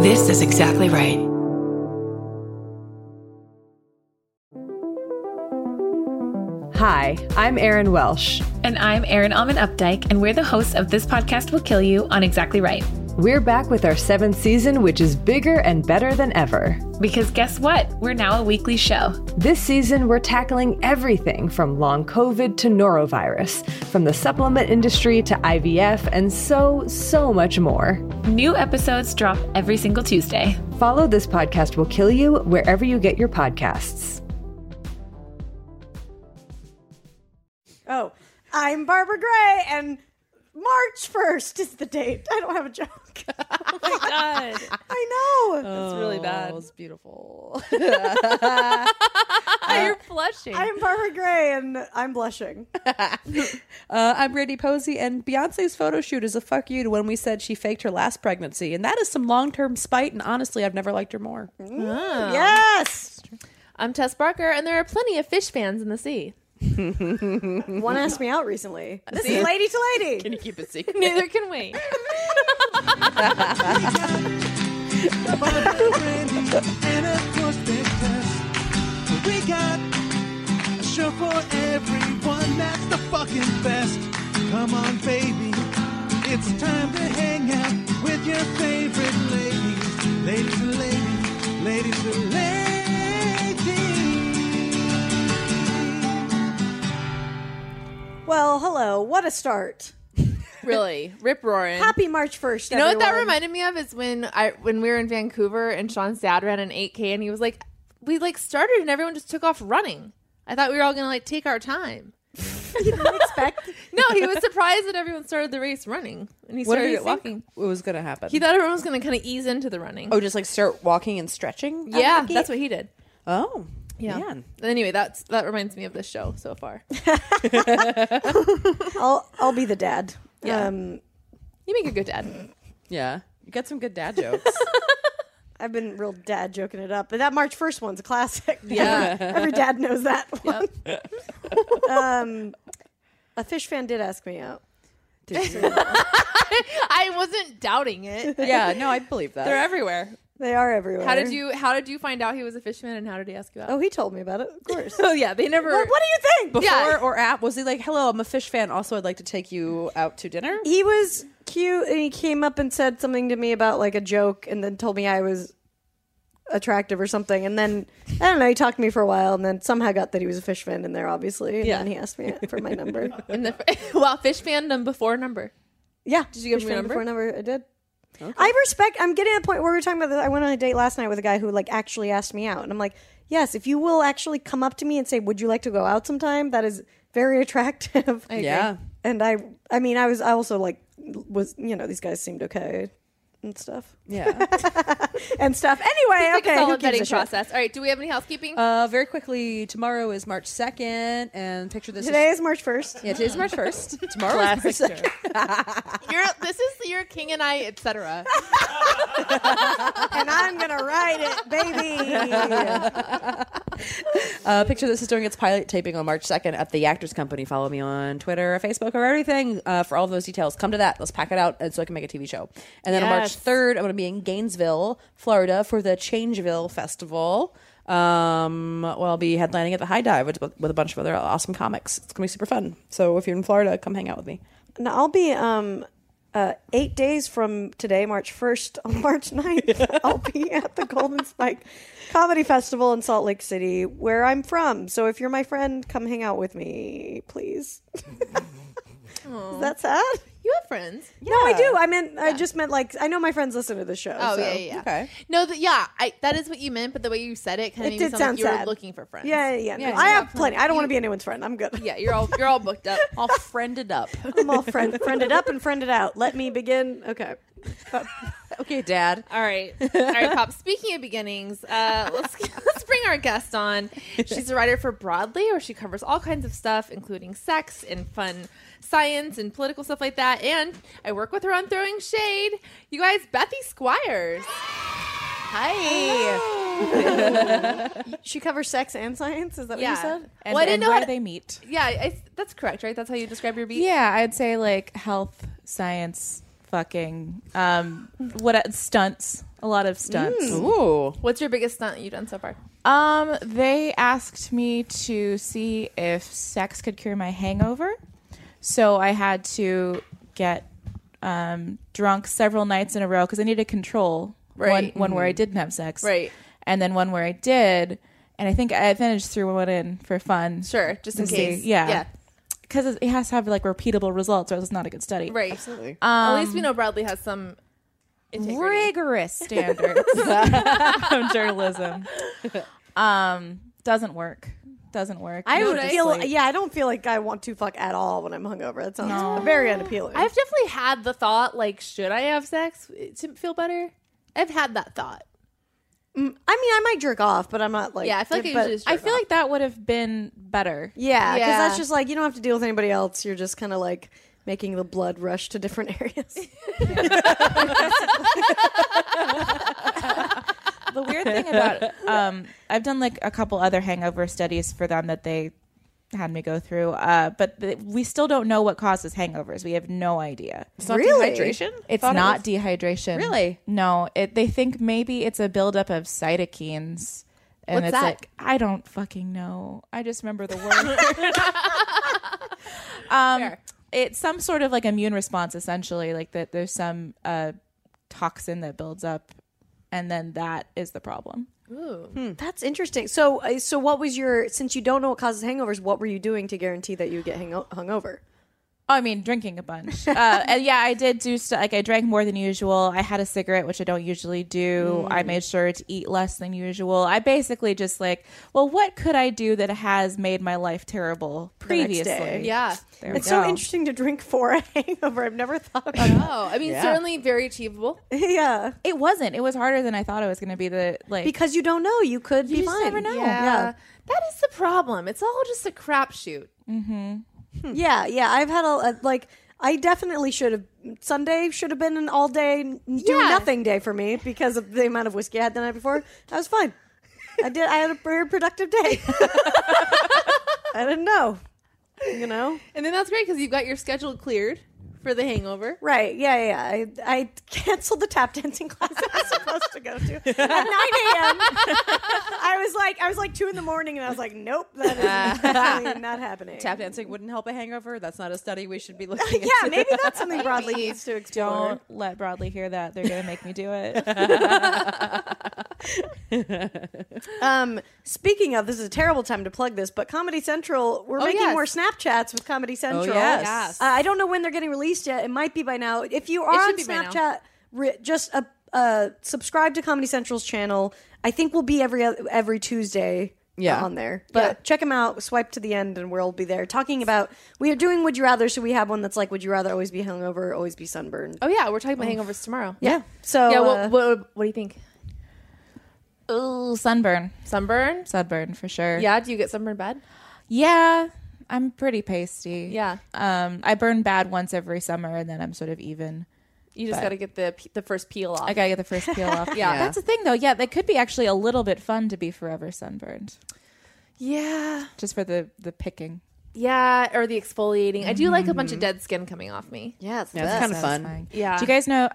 This is exactly right. Hi, I'm Erin Welsh. And I'm Erin Alman Updike, and we're the hosts of This Podcast Will Kill You on Exactly Right. We're back with our 7th season, which is bigger and better than ever. Because guess what? We're now a weekly show. This season, we're tackling everything from long COVID to norovirus, from the supplement industry to IVF, and so much more. New episodes drop every single Tuesday. Follow This Podcast Will Kill You wherever you get your podcasts. Oh, I'm Barbara Gray, and March 1st is the date. I don't have a joke. Oh my God. I know. That's really bad. That was beautiful. You're blushing. I'm Barbara Gray, and I'm blushing. I'm Brandy Posey, and Beyonce's photo shoot is a fuck you to when we said she faked her last pregnancy. And that is some long-term spite, and honestly, I've never liked her more. Yes. I'm Tess Barker, and there are plenty of fish fans in the sea. One asked me out recently. This is lady to lady. Can you keep it secret? Neither can we. We got a show for everyone that's the fucking best. Come on, baby. It's time to hang out with your favorite ladies. Ladies and ladies. Ladies and ladies. Well, hello. What a start. Really. Rip roaring. Happy March 1st, You know what that everyone. reminded me of is when we were in Vancouver and Sean's dad ran an 8K and he was like, we started and everyone just took off running. I thought we were all going to take our time. You didn't expect. No, he was surprised that everyone started the race running and he What did started you it walking. think was going to happen? He thought everyone was going to kind of ease into the running. Oh, just start walking and stretching? yeah, that's what he did. Oh, Yeah. man. Anyway, that reminds me of this show so far. I'll be the dad. Yeah. You make a good dad. Yeah. You got some good dad jokes. I've been real dad joking it up, but that March 1st one's a classic. Yeah. Every dad knows that one. Yep. A fish fan did ask me out. I wasn't doubting it. Yeah, no, I believe that. They're everywhere. They are everywhere. How did you find out he was a fisherman and how did he ask you out? Oh, he told me about it, of course. Oh yeah, they never. What do you think? Before Yeah. or at? Was he like, hello, I'm a fish fan. Also, I'd like to take you out to dinner? He was cute, and he came up and said something to me about a joke, and then told me I was attractive or something. And then I don't know. He talked to me for a while, and then somehow got that he was a fish fan in there, obviously. And then he asked me for my number. Wow, fish fandom before number. Yeah, Did you give fish him your fan number? before number? I did. Okay. I respect. I'm getting to the point where we were talking about this. I went on a date last night with a guy who actually asked me out, and I'm like, yes, if you will actually come up to me and say, "Would you like to go out sometime?" That is very attractive. Yeah. And I also was these guys seemed okay and stuff. Yeah. And stuff. Anyway, It's okay. a Who solid gives vetting a shit? process. All right, do we have any housekeeping? Very quickly, tomorrow is March 2nd, and picture this. Today is March 1st. Yeah, today's March 1st. Tomorrow is March 2nd. This is your King and I, etc. And I'm going to ride it, baby. Picture This is doing its pilot taping on March 2nd at the Actors Company. Follow me on Twitter or Facebook or everything for all those details. Come to that. Let's pack it out so I can make a TV show. And then on March 3rd, I'm going to be in Gainesville, Florida for the Changeville Festival. I'll be headlining at the High Dive with a bunch of other awesome comics. It's going to be super fun. So if you're in Florida, come hang out with me. Now, I'll be 8 days from today, March 1st, on March 9th. I'll be at the Golden Spike Comedy Festival in Salt Lake City, where I'm from. So if you're my friend, come hang out with me, please. Is that sad? You have friends. No, I do. I just meant I know my friends listen to the show. Oh, so. yeah. Okay. No, that is what you meant, but the way you said it kind of It made me did sound like you sound were sad. looking for friends. Yeah. No, I have plenty. I don't want to be anyone's friend. I'm good. Yeah, you're all booked up. All friended up. I'm all friended up and friended out. Let me begin. Okay. Okay, Dad. All right, Pop. Speaking of beginnings, let's bring our guest on. She's a writer for Broadly, where she covers all kinds of stuff, including sex and fun science and political stuff like that. And I work with her on Throwing Shade. You guys, Bethy Squires. Hi. She covers sex and science. Is that what you said? And, Well, I didn't and know where how to- they meet. Yeah, that's correct, right? That's how you describe your beat. Yeah, I'd say health, science, fucking stunts. A lot of stunts. Ooh. What's your biggest stunt you've done so far? They asked me to see if sex could cure my hangover. So I had to get drunk several nights in a row because I needed control. Right. One where I didn't have sex. Right. And then one where I did. And I think I finished threw one in for fun. Sure, just in to case. see. Yeah. Because it has to have like repeatable results or else it's not a good study. Right. Absolutely. At least we know Broadly has some integrity. Rigorous standards of journalism. Doesn't work. I would I don't feel like I want to fuck at all when I'm hungover. That sounds very unappealing. I've definitely had the thought, like, should I have sex to feel better? I've had that thought. I mean, I might jerk off, but I'm not like. Yeah, I feel like I but- usually just I jerk feel off. like that would have been better. Yeah, because Yeah. that's just like you don't have to deal with anybody else. You're just kind of like making the blood rush to different areas. The weird thing about I've done like a couple other hangover studies for them that they had me go through, but we still don't know what causes hangovers. We have no idea. It's not Really? dehydration? It's Thought it not was- dehydration. Really? No. They think maybe it's a buildup of cytokines. And What's it's that? like, I don't fucking know. I just remember the word. It's some sort of like immune response, essentially. Like that there's some toxin that builds up, and then that is the problem. That's interesting. So what was since you don't know what causes hangovers, what were you doing to guarantee that you would get hungover? I mean, drinking a bunch. And yeah, I did do like I drank more than usual. I had a cigarette, which I don't usually do. I made sure to eat less than usual. I basically just like, well, what could I do that has made my life terrible next previously? day. Yeah. There we It's so go. interesting to drink for a hangover. I've never thought about it. Oh, I mean, certainly very achievable. Yeah, It wasn't. It was harder than I thought it was going to be. because you don't know. You could be just fine. never know. Yeah. That is the problem. It's all just a crapshoot. Yeah. I've had I definitely should have. Sunday should have been an all day do nothing day for me because of the amount of whiskey I had the night before. I was fine. I had a very productive day. I didn't know. You know? And then that's great because you've got your schedule cleared for the hangover. Right. Yeah. I canceled the tap dancing class I was supposed to go to at 9 a.m. I was like 2 a.m. and I was like, nope, that is definitely not happening. Tap dancing wouldn't help a hangover. That's not a study we should be looking Yeah, into. maybe that's something Broadly needs to explore. Don't let Broadly hear that. They're going to make me do it. Speaking of, this is a terrible time to plug this, but Comedy Central, we're making yes. more Snapchats with Comedy Central. yes. I don't know when they're getting released yet. It might be by now. If you are It on should be by now. Snapchat, just subscribe to Comedy Central's channel. I think we'll be every Tuesday on there. But check them out. Swipe to the end and we'll be there talking about, we are doing Would You Rather, so we have one that's like, would you rather always be hungover or always be sunburned? Oh, yeah. We're talking about hangovers tomorrow. Yeah. So Yeah. What do you think? Ooh, sunburn. Sunburn? Sunburn for sure. Yeah. Do you get sunburn bad? Yeah, I'm pretty pasty. Yeah. I burn bad once every summer, and then I'm sort of even. You just got to get the first peel off. I gotta get the first peel off. Yeah. That's the thing, though. Yeah, that could be actually a little bit fun to be forever sunburned, Yeah. just for the picking. Yeah. Or the exfoliating. I do like a bunch of dead skin coming off me. yeah, it's the Yeah, it's best. kind of fun. Satisfying. Yeah. Do you guys know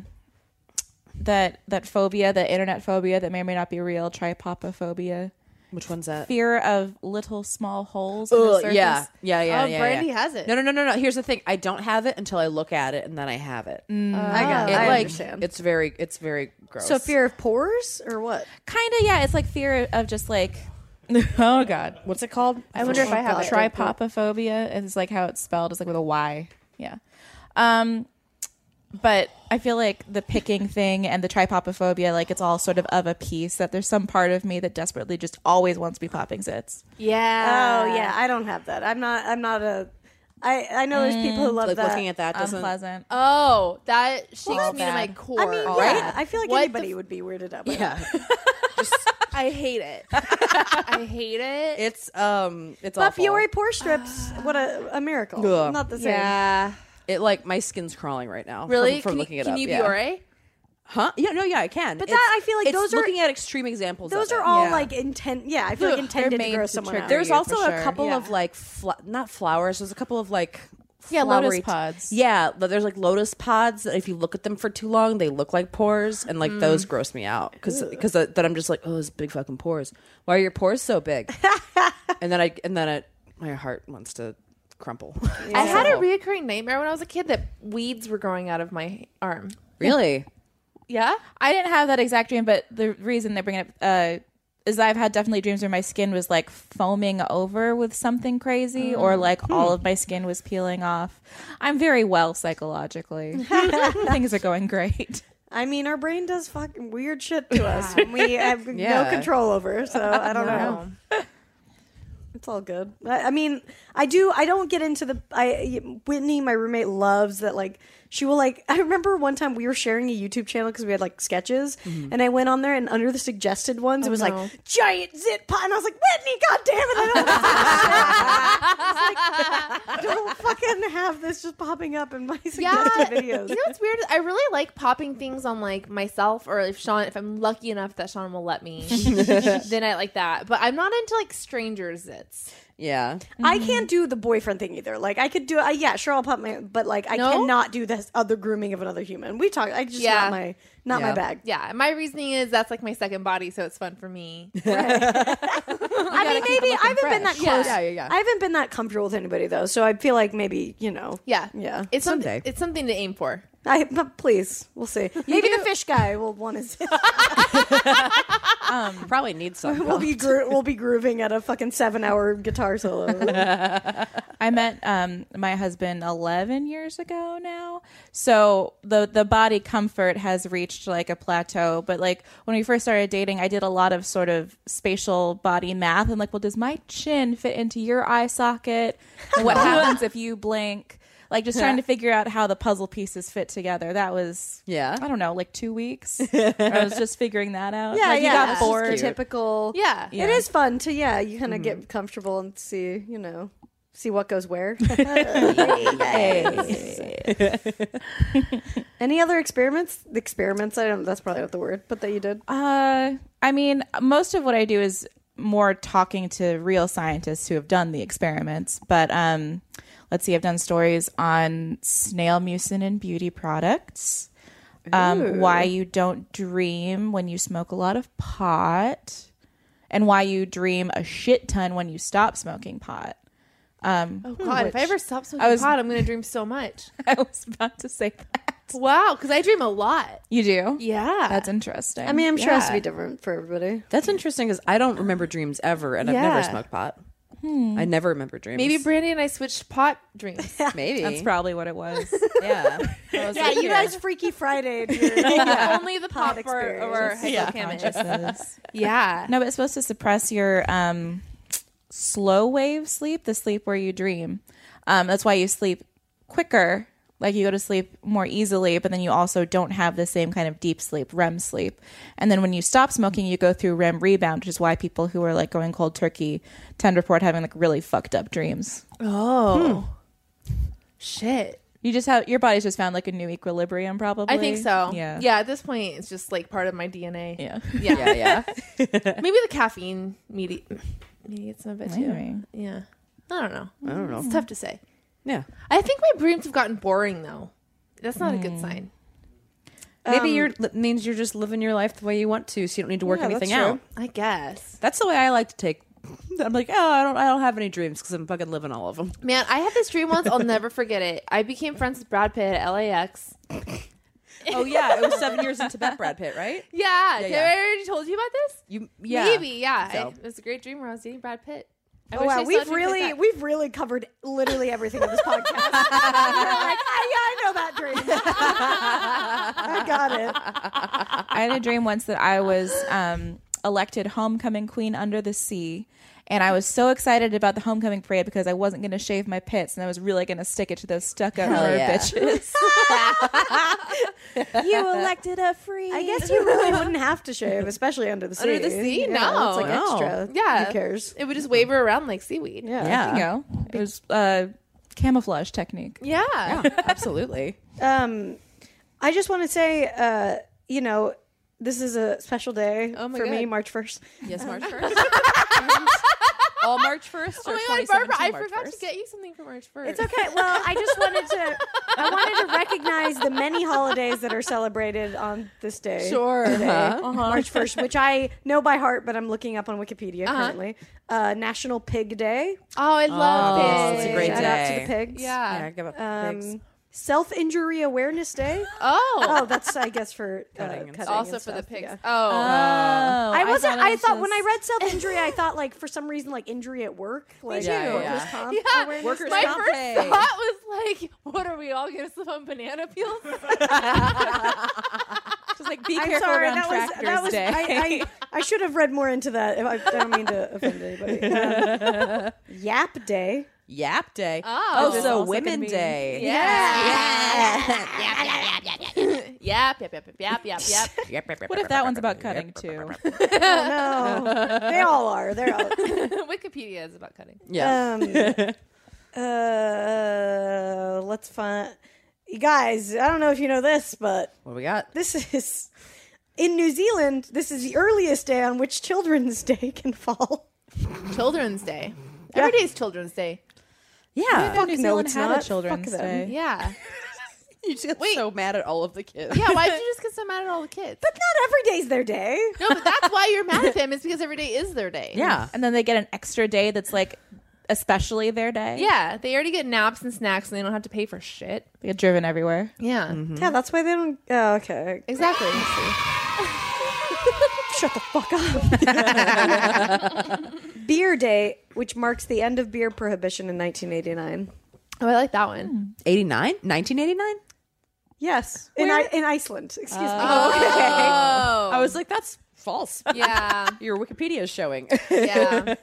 that phobia, the internet phobia that may or may not be real, trypopophobia? Which one's that? Fear of little small holes in the Oh, surface. yeah. Oh, Brandy has it. No. Here's the thing. I don't have it until I look at it, and then I have it. I understand. It's very gross. So fear of pores or what? Kind of, yeah. It's like fear of just like, oh God. What's it called? I wonder if I have it. Trypopophobia is like how it's spelled. It's like with a Y. Yeah. But I feel like the picking thing and the trypopophobia, like it's all sort of a piece, that there's some part of me that desperately just always wants to be popping zits. Yeah. Oh yeah, I don't have that. I'm not a. I know there's people who love Like that. looking at that doesn't. Unpleasant. Oh, that shakes Well, me to my bad. core. I mean, right? yeah, I feel like What anybody would be weirded out by that. Yeah, I hate it. I hate it. it's But awful. Fiore pore strips, what a miracle. Ugh. Not the same. Yeah. It like my skin's crawling right now. Really? From Can looking you, it can up. you be yeah. Ore? Huh? Yeah, I can. But that, I feel like it's those are- looking at extreme examples. Those of are it. all Yeah. like intent. Yeah, I feel like They're intended to made gross to someone trigger out. There's you, also for a sure. couple Yeah. of like not flowers. There's a couple of like Yeah, lotus flowery- pods. Yeah, but there's like lotus pods that if you look at them for too long, they look like pores, and like those gross me out because that I'm just like, oh, those big fucking pores. Why are your pores so big? and then my heart wants to crumple. I had a reoccurring nightmare when I was a kid that weeds were growing out of my arm. Really? Yeah? I didn't have that exact dream, but the reason they bring it up is I've had definitely dreams where my skin was like foaming over with something crazy, or like all of my skin was peeling off. I'm very well psychologically. Things are going great. I mean, our brain does fucking weird shit to us when we have no control over. So I don't know. It's all good. I mean, I don't get into Whitney, my roommate, loves that. Like, she will like. I remember one time we were sharing a YouTube channel because we had like sketches, and I went on there and under the suggested ones, it was like giant zit pot, and I was like, Whitney, god damn it! I don't fucking have this just popping up in my suggested videos. You know what's weird? I really like popping things on like myself, or if I'm lucky enough that Sean will let me, then I like that. But I'm not into like stranger zits. Yeah. I can't do the boyfriend thing either. Like, I could do yeah, sure, I'll pop my, but like I cannot do this other grooming of another human. We talk. I just not my bag. Yeah, my reasoning is that's like my second body, so it's fun for me. I mean, maybe I haven't been that close. Yeah. I haven't been that comfortable with anybody though, so I feel like maybe Yeah. It's Someday. It's something to aim for. But please, we'll see. Maybe the fish guy will want his. Probably need some. We'll be grooving at a fucking 7-hour guitar solo. I met my husband 11 years ago now, so the body comfort has reached like a plateau. But like when we first started dating, I did a lot of sort of spatial body math and like, well, does my chin fit into your eye socket? And what happens if you blink? Like just trying to figure out how the puzzle pieces fit together. That was, I don't know, like 2 weeks. I was just figuring that out. Yeah, like, yeah. You got bored. Typical. Yeah. It is fun to, you kind of get comfortable and see, see what goes where. Any other experiments? Experiments? That's probably not the word, but that you did. I mean, most of what I do is more talking to real scientists who have done the experiments. But let's see, I've done stories on snail mucin in beauty products, why you don't dream when you smoke a lot of pot, and why you dream a shit ton when you stop smoking pot. Oh God! If I ever stop smoking pot, I'm going to dream so much. I was about to say that. Wow, because I dream a lot. You do? Yeah, that's interesting. I mean, I'm sure it has to be different for everybody. That's interesting because I don't remember dreams ever, and I've never smoked pot. I never remember dreams. Maybe Brandy and I switched pot dreams. Maybe that's probably what it was. Yeah. You guys Freaky Friday. Only the pot of our hippocampus. Yeah. No, but it's supposed to suppress your slow wave sleep, the sleep where you dream. That's why you sleep quicker. Like you go to sleep more easily, but then you also don't have the same kind of deep sleep, REM sleep. And then when you stop smoking, you go through REM rebound, which is why people who are like going cold turkey tend to report having like really fucked up dreams. Oh, shit. You just have, your body's just found like a new equilibrium, probably. I think so. Yeah. Yeah. At this point, it's just like part of my DNA. Yeah. Yeah. Maybe the caffeine mediates some of it too. Maybe. Yeah. I don't know. It's tough to say. Yeah. I think my dreams have gotten boring though. That's not a good sign. Maybe means you're just living your life the way you want to, so you don't need to work anything out. I guess. That's the way I like to take. I'm like, I don't have any dreams because I'm fucking living all of them. Man, I had this dream once. I'll never forget it. I became friends with Brad Pitt at LAX. Oh yeah, it was 7 years in Tibet, Brad Pitt, right? Yeah. Have I already told you about this? Maybe. Yeah. So. It was a great dream where I was dating Brad Pitt. Oh wow, we've really covered literally everything in this podcast. You're like, I know that dream. I got it. I had a dream once that I was elected homecoming queen under the sea, and I was so excited about the homecoming parade because I wasn't going to shave my pits, and I was really going to stick it to those stuck-up bitches. You elected a free. I guess you really wouldn't have to shave, especially under the sea. Under the sea? Yeah, No. it's like extra. Yeah. Who cares? It would just waver around like seaweed. Yeah. There you go. It was camouflage technique. Yeah. Absolutely. I just want to say, this is a special day for me, March 1st. Yes, March 1st. all March 1st or Oh my God, Barbara, 2017 I March forgot 1st? to get you something for March 1st. It's okay. Well, I wanted to recognize the many holidays that are celebrated on this day. Sure. Today, March 1st, which I know by heart, but I'm looking up on Wikipedia currently. National Pig Day. Oh, I love Oh, pigs. it's a great Shout out to day. the pigs. Yeah. give up pigs. Self-Injury Awareness Day. Oh. Oh, that's, I guess, for Cutting and cutting Also and for the stuff, pigs. yeah. Oh. I thought when I read self-injury, I thought, like, for some reason, like, injury at work. Like, Yeah, workers' yeah. comp Yeah. awareness Workers' day. My comp first day. thought was like, what are we all going to slip on banana peels? Just like be I'm careful sorry, around that Tractors was Day. I should have read more into that. I don't mean to offend anybody. Yap Day. Yap Day. Oh. Is this so also Women gonna be- Day. Yap, yap, yap, yap, yap, yap. What if that one's about cutting too? Oh, no. They all are. They're all. Wikipedia is about cutting. Yeah. Let's find. You guys, I don't know if you know this, but What do we got? this is in New Zealand. This is the earliest day on which Children's Day can fall. Children's Day. Every day is Children's Day. Yeah. Fuck New no, Zealand it's had not. a Children's Fuck them. Day. Yeah. You just get Wait. so mad at all of the kids. Yeah, why did you just get so mad at all the kids? But not every day's their day. No, but that's why you're mad at them. It's because every day is their day. Yeah. And then they get an extra day that's like especially their day. Yeah, they already get naps and snacks and they don't have to pay for shit. They get driven everywhere. Yeah. Yeah, that's why they don't. Oh, okay. Exactly. Shut the fuck up. Beer Day, which marks the end of beer prohibition in 1989. Oh, I like that one. 89? 1989? Yes, in Iceland. Excuse me. Oh. I was like, that's false. Yeah. Your Wikipedia is showing. Yeah.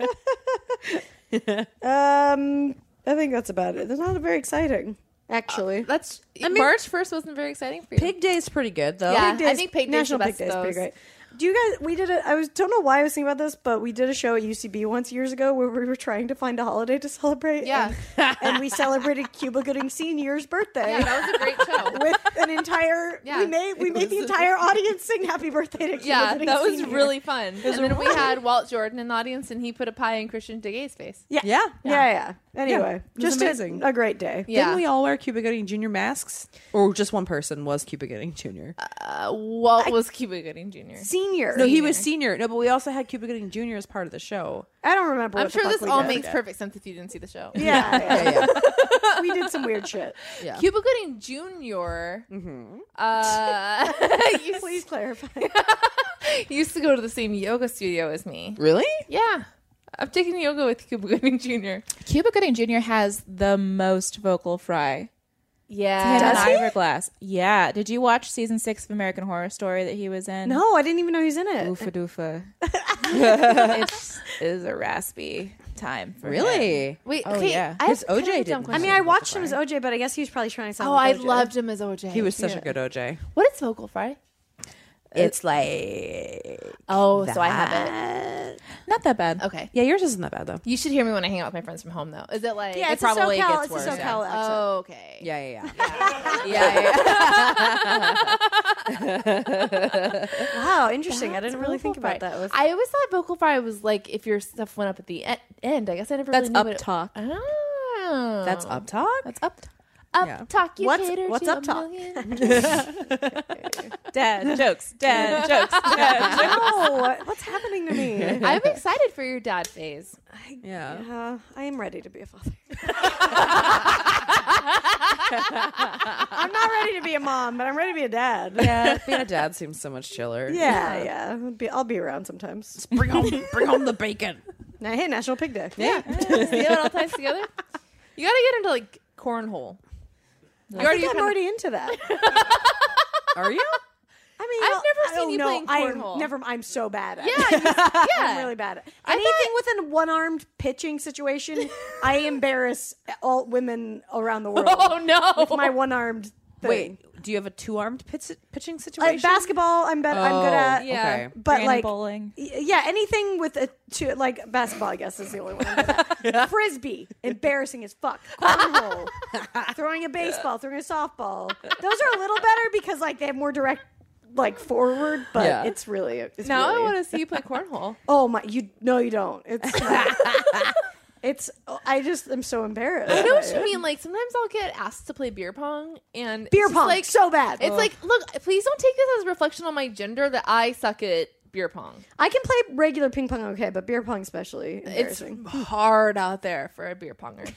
I think that's about it. They're not very exciting, actually. That's mean- March 1st wasn't very exciting for you. Pig Day is pretty good, though. Yeah. Pig Day's- I think Pig Day's National the Pig best Day is of pretty those. great. Do you guys? We did it. Don't know why I was thinking about this, but we did a show at UCB once years ago where we were trying to find a holiday to celebrate. Yeah. and we celebrated Cuba Gooding Senior's birthday. Yeah, that was a great show. With an entire, Yeah. we made the entire audience sing "Happy Birthday" to Cuba Yeah, Gooding that was Senior. really fun. And then we had Walt Jordan in the audience, and he put a pie in Christian Digay's face. Yeah. Anyway, it was just amazing. a great day. Yeah. Didn't we all wear Cuba Gooding Jr. masks? Or just one person was Cuba Gooding Jr.? Walt was Cuba Gooding Jr. Senior. No, he was senior. No, but we also had Cuba Gooding Jr. as part of the show. I don't remember. I'm what the sure fuck this we all did. makes perfect sense if you didn't see the show. Yeah. We did some weird shit. Yeah. Cuba Gooding Jr. Please clarify. used to go to the same yoga studio as me. Really? Yeah. I've taken yoga with Cuba Gooding Jr. Cuba Gooding Jr. has the most vocal fry. Yeah. Him and Does he? Iverglass. Yeah. Did you watch season 6 of American Horror Story that he was in? No, I didn't even know he was in it. Oofa doofa. It is a raspy time for him. Really? Wait, Oh, okay. yeah. I have His OJ kind of a dumb didn't. I question. mean, I watched him as OJ, but I guess he was probably trying to sound Oh, I like OJ. loved him as OJ. He was such a good OJ. What is vocal fry? It's like... Oh, so I have Not that bad. it. Okay. Yeah, yours isn't that bad, though. You should hear me when I hang out with my friends from home, though. Is it like? Yeah, it's probably a SoCal, gets it's worse, a SoCal accent. Oh, okay. Yeah. Wow, interesting. I That's didn't really vocal think about fry. that. With I always thought vocal fry was like if your stuff went up at the end. I guess I never That's really knew up talk. Oh. That's up talk? That's up. Up Yeah. talk. You What's cater up to a talk? million. Dad jokes. Dad jokes. Dad jokes. oh, what's happening to me? I'm excited for your dad phase. Yeah. I am ready to be a father. I'm not ready to be a mom, but I'm ready to be a dad. Yeah, being a dad seems so much chiller. Yeah. I'll be around sometimes. Bring home the bacon. Now, hey, National Pig Day. Yeah. See how it all ties together? You got to get into like cornhole. You I think I'm already into that. Are you? I mean, I've never seen you playing cornhole. I'm so bad at it. Yeah, I'm really bad at it. Anything with a one-armed pitching situation, I embarrass all women around the world Oh no! with my one-armed thing. Wait, do you have a two-armed pitching situation? Basketball, I'm good at. Yeah. Okay. But Granny like bowling. Yeah, anything with a two, like basketball, I guess is the only one. I'm good at. Frisbee, embarrassing as fuck. Cornhole, throwing a baseball, throwing a softball. Those are a little better because like they have more direct like forward, but Yeah. it's really Now really, I want to see you play cornhole. Oh my! You don't. It's not, it's. I just am so embarrassed. I know what you mean. Like sometimes I'll get asked to play beer pong, and it's Beer just, pong, like so bad. It's like, look, please don't take this as a reflection on my gender that I suck at beer pong. I can play regular ping pong, okay, but beer pong especially It's embarrassing. hard out there for a beer ponger.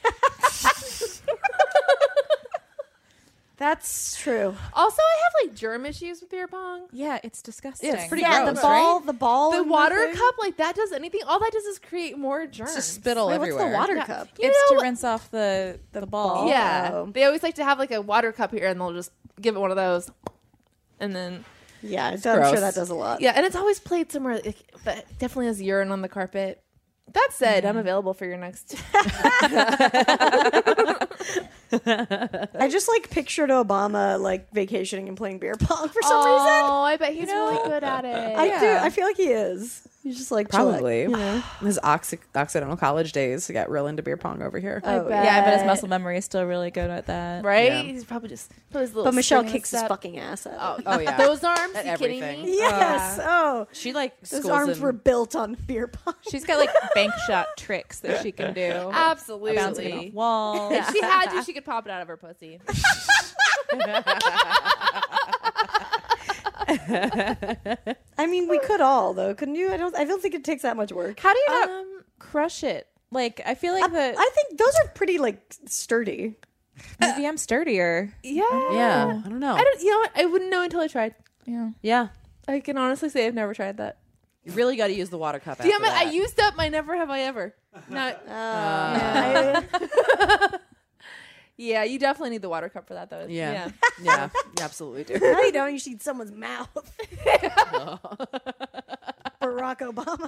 That's true. Also, I have like germ issues with beer pong. Yeah, it's disgusting. Yeah, it's pretty Yeah, gross, the ball, right? the ball, The and water thing. cup, like that does anything. All that does is create more germs. It's just spittle Wait, everywhere. what's the water Yeah. cup? You It's know, to rinse off the ball. yeah, Oh. they always like to have like a water cup here, and they'll just give it one of those, and then Yeah, I'm gross. sure that does a lot. yeah, and it's always played somewhere like, that definitely has urine on the carpet. That said, I'm available for your next. I just like pictured Obama like vacationing and playing beer pong for some reason. Oh, I bet he's really good at it. I do. I feel like he is. He's just like Probably. chill- His Occidental college days got real into beer pong over here. Oh, bet. Yeah, I bet his muscle memory is still really good at that. right? Yeah. He's probably just put his little. But Michelle spring in kicks his step. fucking ass at it. Oh, yeah. Those arms? At You kidding everything. me? Yes. Oh, She like those schools arms in- were built on beer pong. She's got like bank shot tricks that she can do. Absolutely. Bouncing off walls. If she had to, she could pop it out of her pussy. I mean, we could all though, couldn't you? I don't think it takes that much work. How do you not crush it? Like, I feel like I think those are pretty like sturdy. maybe I'm sturdier. Yeah. Yeah, I don't know. I don't. You know what? I wouldn't know until I tried. Yeah. Yeah, I can honestly say I've never tried that. you really got to use the water cup. Damn after it! I that. used up my never have I ever. No. Yeah, you definitely need the water cup for that though. Yeah, yeah, you absolutely do. No, you don't. You should eat someone's mouth. Barack Obama.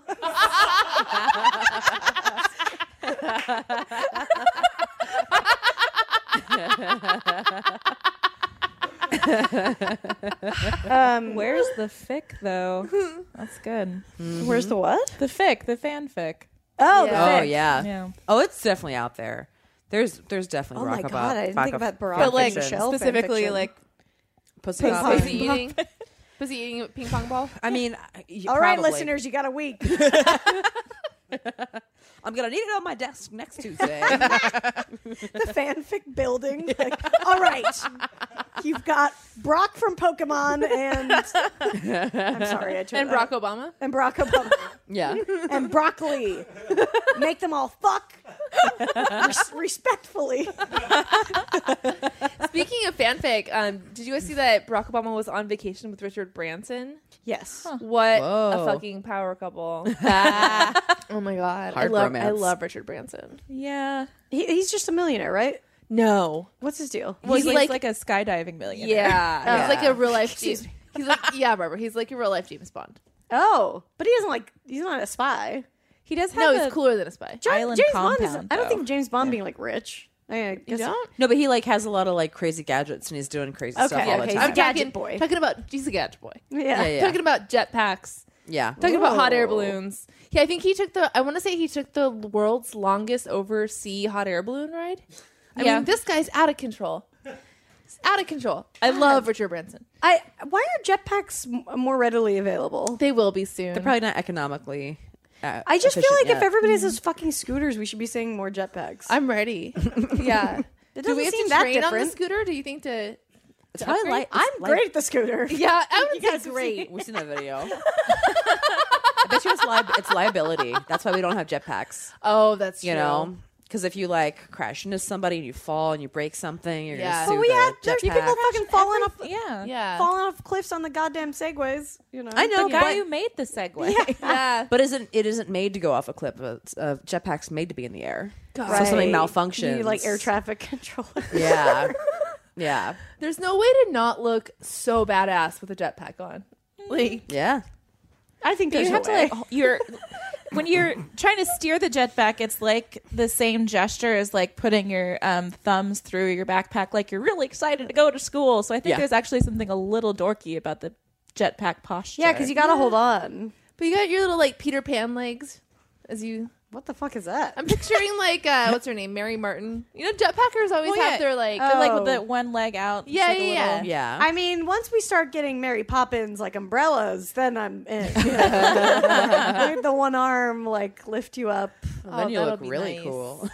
Where's the fic though? That's good. Where's the what? The fic, the fanfic. Oh, Yeah. the Oh fic. yeah. Yeah. Oh, it's definitely out there. There's definitely. Oh my Barack God, I didn't think about Barack But like Michelle specifically fanfiction. like pussy Ping popping. pussy eating. Pussy eating a ping pong ball. I mean, All right, probably. listeners, you got a week. I'm gonna need it on my desk next Tuesday. The fanfic building. Like, all right, you've got Brock from Pokemon and I'm sorry, I tried And Barack Obama. and Barack Obama yeah. and broccoli. Make them all fuck respectfully. Speaking of fanfic, did you guys see that Barack Obama was on vacation with Richard Branson? Yes. What Whoa. a fucking power couple! Oh my god, Hard I romance. love Richard Branson. Yeah. He's just a millionaire, right? No, What's his deal? Well, he's like- like a skydiving millionaire. yeah, he's like a real life. Excuse James, he's like Barbara. He's like a real life James Bond. Oh, but he's not a spy. He does have No, a he's cooler than a spy. island James Bond is. compound. I don't though. think James Bond being like rich. I You guess don't? No, but he like has a lot of like crazy gadgets and he's doing crazy stuff all the okay, time. I'm I'm Gadget talking, boy. Talking about he's a gadget boy. Yeah. Yeah. Talking about jetpacks. Yeah. Talking about hot air Whoa. balloons. Yeah, I think he took I want to say he took the world's longest oversea hot air balloon ride. I Yeah. mean, this guy's out of control. He's out of control. I love Richard Branson. Why are jetpacks more readily available? They will be soon. They're probably not economically. I just feel efficient like yet. if everybody has those fucking scooters, we should be seeing more jetpacks. I'm ready. Yeah. It Do we doesn't have seem to that train on the different. scooter? Do you think to? It's probably like I'm great at the scooter. Yeah, I would You say guys are great. We've seen that video. I bet you it's liability. That's why we don't have jetpacks. Oh, that's true. You know, because if you like crash into somebody and you fall and you break something, you're Yeah. gonna sue But we the had there's jetpack. people fucking falling off, Yeah. falling off cliffs on the goddamn segways. You know. I know, The guy but, who made the Segway. Yeah. but it isn't made to go off a cliff. Jetpack's made to be in the air. God. So something Right. malfunctions. You like air traffic control. Yeah, yeah, There's no way to not look so badass with a jetpack on. Like, yeah. I think But there's you have a way. to like when you're trying to steer the jetpack, it's like the same gesture as like putting your thumbs through your backpack, like you're really excited to go to school. So I think Yeah. there's actually something a little dorky about the jetpack posture. Yeah, because you gotta hold on. but you got your little like Peter Pan legs as you. What the fuck is that? I'm picturing like what's her name, Mary Martin. You know, jetpackers always have their like, They're like with the one leg out. Yeah, It's like a yeah. little- Yeah. I mean, once we start getting Mary Poppins like umbrellas, then I'm in. Yeah. The one arm like lift you up. Well, then you that'll look be really nice. cool.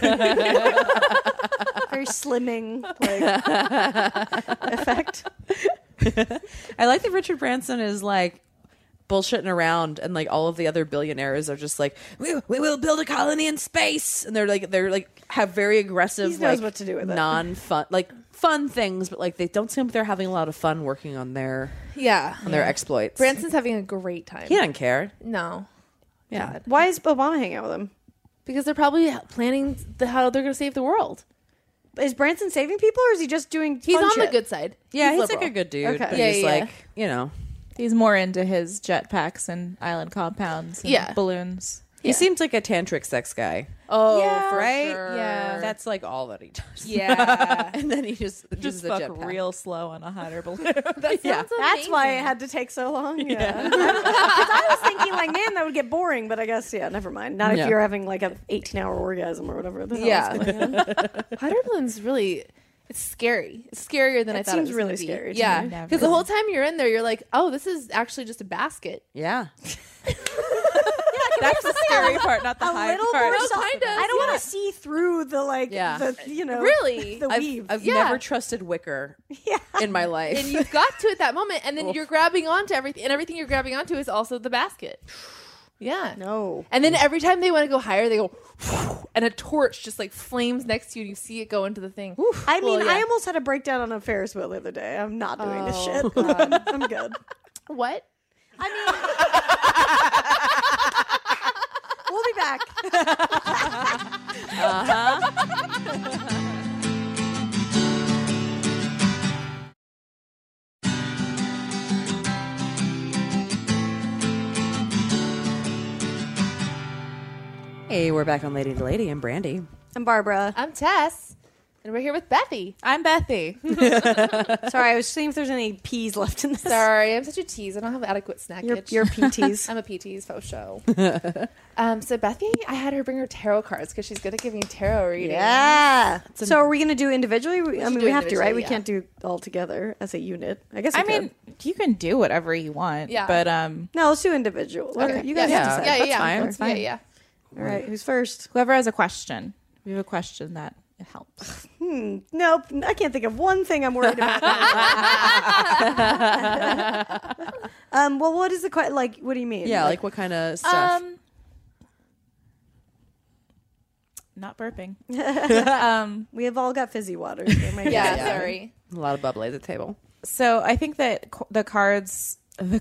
Very slimming like effect. I like that Richard Branson is like bullshitting around, and like all of the other billionaires are just like, we will build a colony in space, and they're like have very aggressive, He knows like, what to do with it. non-fun, like fun things, but like they don't seem like they're having a lot of fun working on their their exploits. Branson's having a great time. He doesn't care. No, Yeah. Why is Obama hanging out with him? because they're probably planning how they're going to save the world. Is Branson saving people, or is he just doing? He's fun on shit? the good side. Yeah, he's liberal. like a good dude. Okay. But Yeah, he's yeah. like, you know, He's more into his jetpacks and island compounds and Yeah. balloons. he seems like a tantric sex guy. Oh, Yeah, for right? sure. Yeah. That's like all that he does. Yeah. And then he just Just uses a fuck jetpack. real slow on a hot air balloon. Yeah. That's why it had to take so long. Yeah, because I was thinking like, man, that would get boring. But I guess never mind. Not Yeah. if you're having like an 18-hour orgasm or whatever. The hell Yeah. is going on. Hot air balloons really. It's scary. It's scarier than I It thought. seems it was really gonna be. scary to Yeah, me. Never. because the whole time you're in there, you're like, oh, this is actually just a basket. Yeah. That's the scary part, not the A high little part. more. No, soft- kind of, I don't yeah. want to see through the like. Yeah. The, you know. Really? The weave. I've Yeah. never trusted wicker in my life. And you've got to at that moment, and then you're grabbing onto everything, and everything you're grabbing onto is also the basket. Yeah. No. And then every time they want to go higher, they go, and a torch just like flames next to you, and you see it go into the thing. I mean, Well, yeah. I almost had a breakdown on a Ferris wheel the other day. I'm not doing this shit. I'm good. What? I mean, we'll be back. Hey, we're back on Lady to Lady and Brandy. I'm Barbara. I'm Tess, and we're here with Bethy. I'm Bethy. Sorry, I was seeing if there's any peas left in this. Sorry, I'm such a tease. I don't have adequate snackage. Your PTs. I'm a PT's faux show. So Bethy, I had her bring her tarot cards because she's good at giving tarot readings. Yeah. So are we going to do individually? I mean, do we have to, right? We individually, can't do all together as a unit. I guess. I we mean, you can do whatever you want. Yeah. But no, let's do individual. Okay. You guys yeah, decide. yeah, yeah, That's yeah. fine. That's fine. Yeah, All right, who's first? whoever has a question, we have a question that it helps. Nope, I can't think of one thing I'm worried about. Well, what is the question? Like, what do you mean? Yeah, like what kind of stuff? Not burping. we have all got fizzy water. So yeah. Yeah. Sorry. A lot of bubbly at the table. So I think that the cards,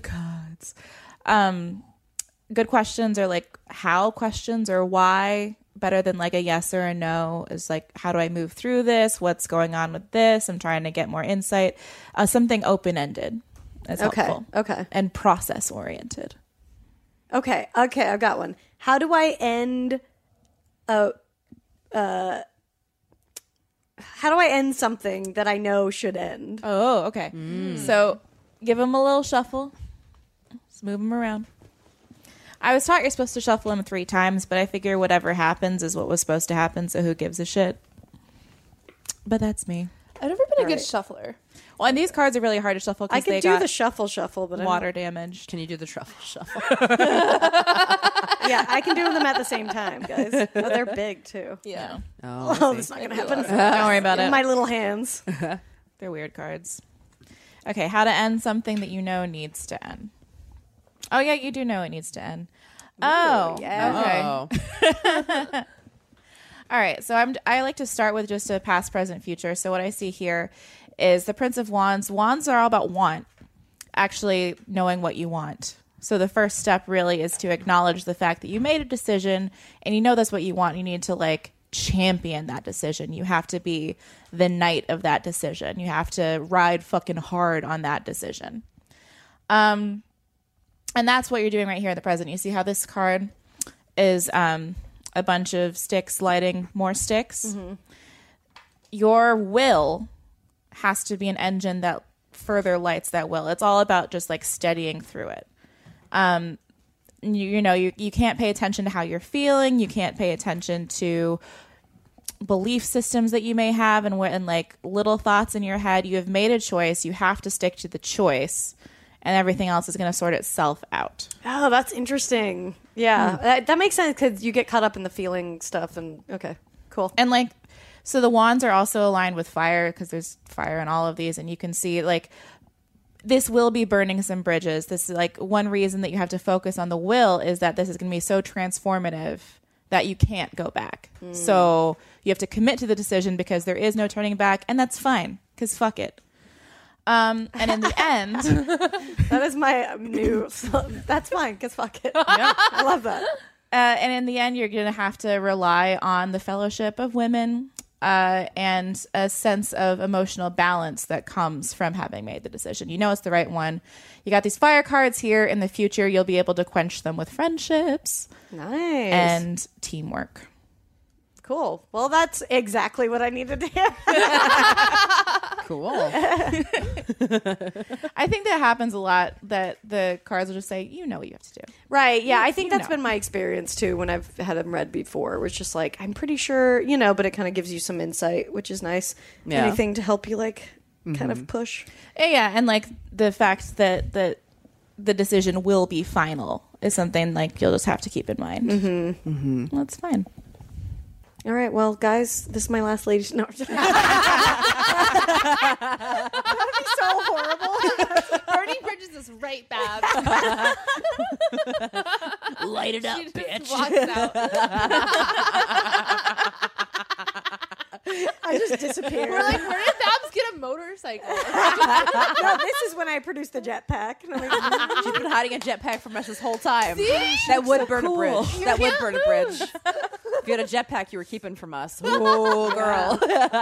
good questions are like how questions or why, better than like a yes or a no is like, how do I move through this? What's going on with this? I'm trying to get more insight. Something open-ended is helpful. Okay. And process oriented. Okay. I've got one. How do I end something that I know should end? Oh, okay. So give them a little shuffle. Just move them around. I was taught you're supposed to shuffle them 3 times, but I figure whatever happens is what was supposed to happen, so who gives a shit? But that's me. I've never been a good right. shuffler. Well, and these cards are really hard to shuffle I because can they do got the shuffle, but water damage. Can you do the truffle shuffle? yeah, I can do them at the same time, guys. Oh, they're big too. Yeah. Oh, that's not gonna happen. Don't worry about it. My little hands. They're weird cards. Okay, how to end something that you know needs to end. Oh, yeah, you do know it needs to end. Oh, yeah. okay. All right, so I like to start with just a past, present, future. So what I see here is the Prince of Wands. Wands are all about want, actually knowing what you want. So the first step really is to acknowledge the fact that you made a decision and you know that's what you want. You need to like champion that decision. You have to be the knight of that decision. You have to ride fucking hard on that decision. And that's what you're doing right here in the present. You see how this card is a bunch of sticks lighting more sticks. Mm-hmm. Your will has to be an engine that further lights that will. It's all about just like steadying through it. you can't pay attention to how you're feeling. You can't pay attention to belief systems that you may have and like little thoughts in your head. You have made a choice. You have to stick to the choice, and everything else is going to sort itself out. Oh, that's interesting. Yeah, that makes sense because you get caught up in the feeling stuff. And okay, cool. And like, so the wands are also aligned with fire because there's fire in all of these, and you can see like this will be burning some bridges. This is like one reason that you have to focus on the will is that this is going to be so transformative that you can't go back. So you have to commit to the decision because there is no turning back, and that's fine because fuck it. And in the end, that is my new. That's fine because fuck it. Yeah. I love that. And in the end, you're going to have to rely on the fellowship of women. And a sense of emotional balance that comes from having made the decision. You know it's the right one. You got these fire cards here. In the future, you'll be able to quench them with friendships. Nice. And teamwork. Cool. Well, that's exactly what I needed to hear. Cool. I think that happens a lot, that the cards will just say, you know what you have to do. Right. Yeah. I think that's been my experience too when I've had them read before. It was just like, I'm pretty sure, but it kind of gives you some insight, which is nice. Yeah. Anything to help you like kind of push. Yeah. And like the fact that the decision will be final is something like you'll just have to keep in mind. Well, that's fine. All right, well, guys, this is my last ladies. No, that'd be so horrible. Burning bridges is right, Bab. Light it up, She just bitch. walks out. I just disappeared. We're like, where did Babs get a motorcycle? No, this is when I produced the jetpack. And I'm like, She's been hiding a jetpack from us this whole time. That would burn a bridge. That would burn a bridge. If you had a jetpack, you were keeping from us. Oh, girl.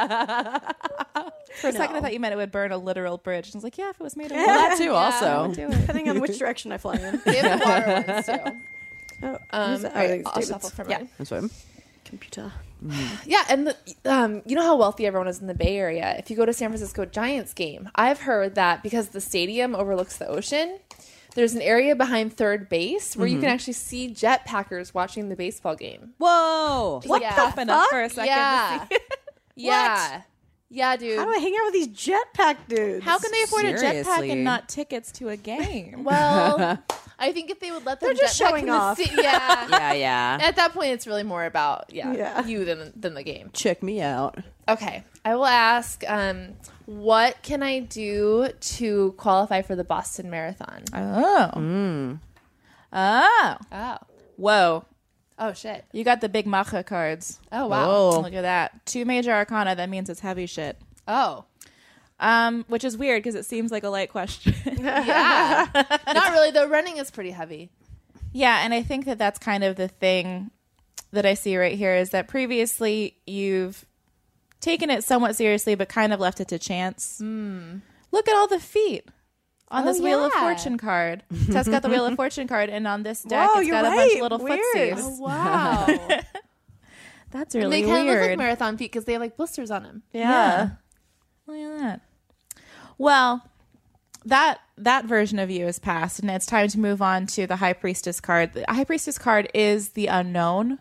For a second, I thought you meant it would burn a literal bridge. And I was like, yeah, if it was made of Well, that too, I also. would do it. depending on which direction I fly in. They have the water ones, too. Who's that? All right, I think it's I'll David's. shuffle for Yeah. mine. That's what Computer. Yeah, and you know how wealthy everyone is in the Bay Area? If you go to San Francisco Giants game, I've heard that because the stadium overlooks the ocean, there's an area behind third base where you can actually see jetpackers watching the baseball game. Whoa. What Yeah. the Popping up fuck? for a second. Yeah. Yeah. Yeah, dude. How do I hang out with these jetpack dudes? How can they afford a jetpack Seriously. and not tickets to a game? Well, I think if they would let them They're just jetpack showing from off. the yeah. Yeah. At that point, it's really more about Yeah. you than the game. Check me out. Okay, I will ask, what can I do to qualify for the Boston Marathon? Oh. Oh. Oh, Whoa. oh shit! You got the big Macha cards. Oh wow! Oh. Look at that. 2 major arcana. That means it's heavy shit. Oh, Which is weird because it seems like a light question. yeah. Not really. The running is pretty heavy. Yeah, and I think that that's kind of the thing that I see right here is that previously you've taken it somewhat seriously but kind of left it to chance. Look at all the feet on this Wheel of yeah. Fortune card. Tess got the Wheel of Fortune card, and on this deck Whoa, it's you're got a bunch of right. little Weird. footsies. Oh wow! That's And really they kind of look weird. like marathon feet because they have like blisters on them. Yeah. Look at that. Well, that version of you is past, and it's time to move on to the High Priestess card. The High Priestess card is the unknown.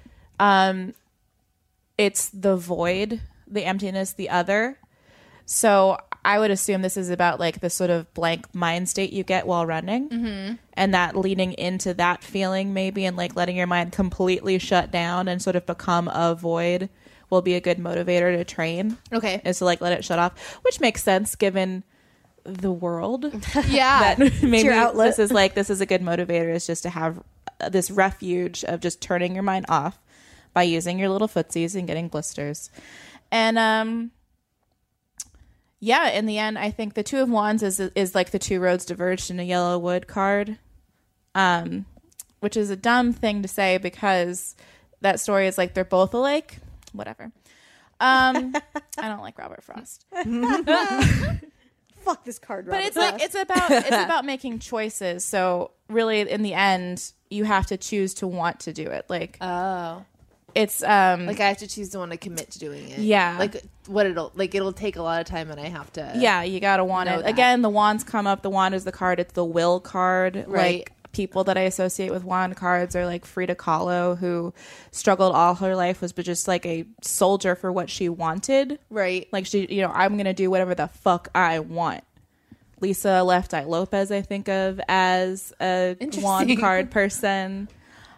It's the void, the emptiness, the other. So I would assume this is about like the sort of blank mind state you get while running, and that leaning into that feeling maybe, and like letting your mind completely shut down and sort of become a void will be a good motivator to train. Okay. Is to like let it shut off, which makes sense given the world. Yeah. That maybe your outlet. this is a good motivator, is just to have this refuge of just turning your mind off by using your little footsies and getting blisters. And yeah, in the end, I think the Two of Wands is like the two roads diverged in a yellow wood card, which is a dumb thing to say because that story is like they're both alike. Whatever. I don't like Robert Frost. Fuck this card, But Robert it's like Frost. it's about making choices. So really, in the end, you have to choose to want to do it. Like Oh. it's Like I have to choose to want to commit to doing it. Yeah. Like it'll take a lot of time and I have to. yeah, you gotta want know it. that. Again, the wands come up. The wand is the card. It's the will card. Right. people that I associate with wand cards are like Frida Kahlo, who struggled all her life, was but just like a soldier for what she wanted. Right. Like she, you know, I'm going to do whatever the fuck I want. Lisa Left Eye Lopez, I think of as a wand card person.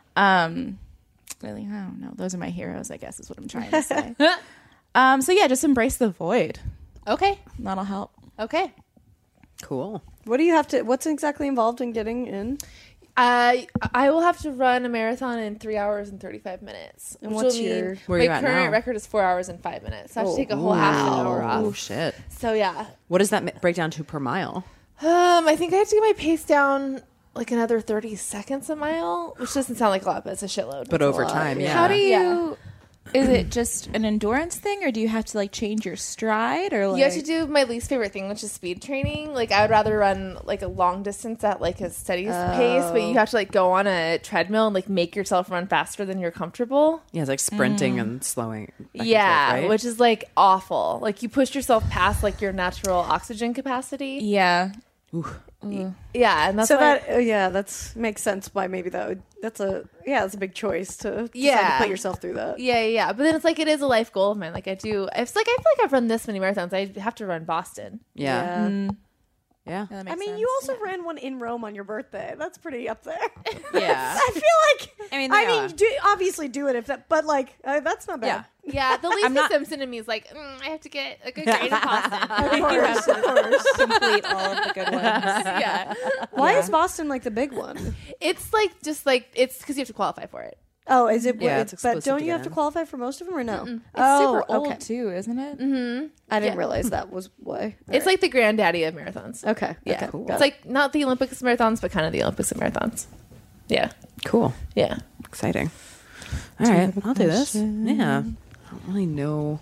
Really, I don't know. Those are my heroes, I guess, is what I'm trying to say. So yeah, just embrace the void. Okay. That'll help. Okay. Cool. What do you have to? What's exactly involved in getting in? I will have to run a marathon in 3 hours and 35 minutes. And which what's will mean your- Where my you at current now? record is 4 hours and 5 minutes. So I have to take a whole half an hour off. Oh shit. So yeah. What does that break down to per mile? I think I have to get my pace down like another 30 seconds a mile, which doesn't sound like a lot, but it's a shitload. But over time, yeah. How do you? Yeah. Is it just an endurance thing, or do you have to like change your stride, or like? You have to do my least favorite thing, which is speed training. Like I would rather run like a long distance at like a steady pace, but you have to like go on a treadmill and like make yourself run faster than you're comfortable. Yeah, it's like sprinting and slowing. back and Yeah, forth, right? which is like awful. Like you push yourself past like your natural oxygen capacity. Yeah. Yeah, and that's So why that that makes sense. Why maybe that's a big choice to decide Yeah. to put yourself through that. yeah. But then it's like it is a life goal of mine. Like it's like I feel like I've run this many marathons. I have to run Boston. yeah. Yeah. That I makes mean, sense. you also ran one in Rome on your birthday. That's pretty up there. Yeah. I feel like. I mean, I they mean, are. obviously do it if that, but like that's not bad. Yeah, the Lisa not- Simpson in me is like, I have to get a good grade in Boston. Of course. complete all of the good ones. Yeah, Why is Boston like the big one? it's like just like it's because you have to qualify for it. Oh, is it? Yeah, it's but exclusive don't to you get have to in. qualify for most of them or no? It's Oh, super old okay. too, isn't it? I didn't Yeah. realize that was why. It's like the granddaddy of marathons. Okay. Yeah, Okay, got it's it. like not the Olympics of marathons, but kind of the Olympics of marathons. Yeah, Cool. yeah. Exciting. All right, I'll do this. Yeah. I don't really know.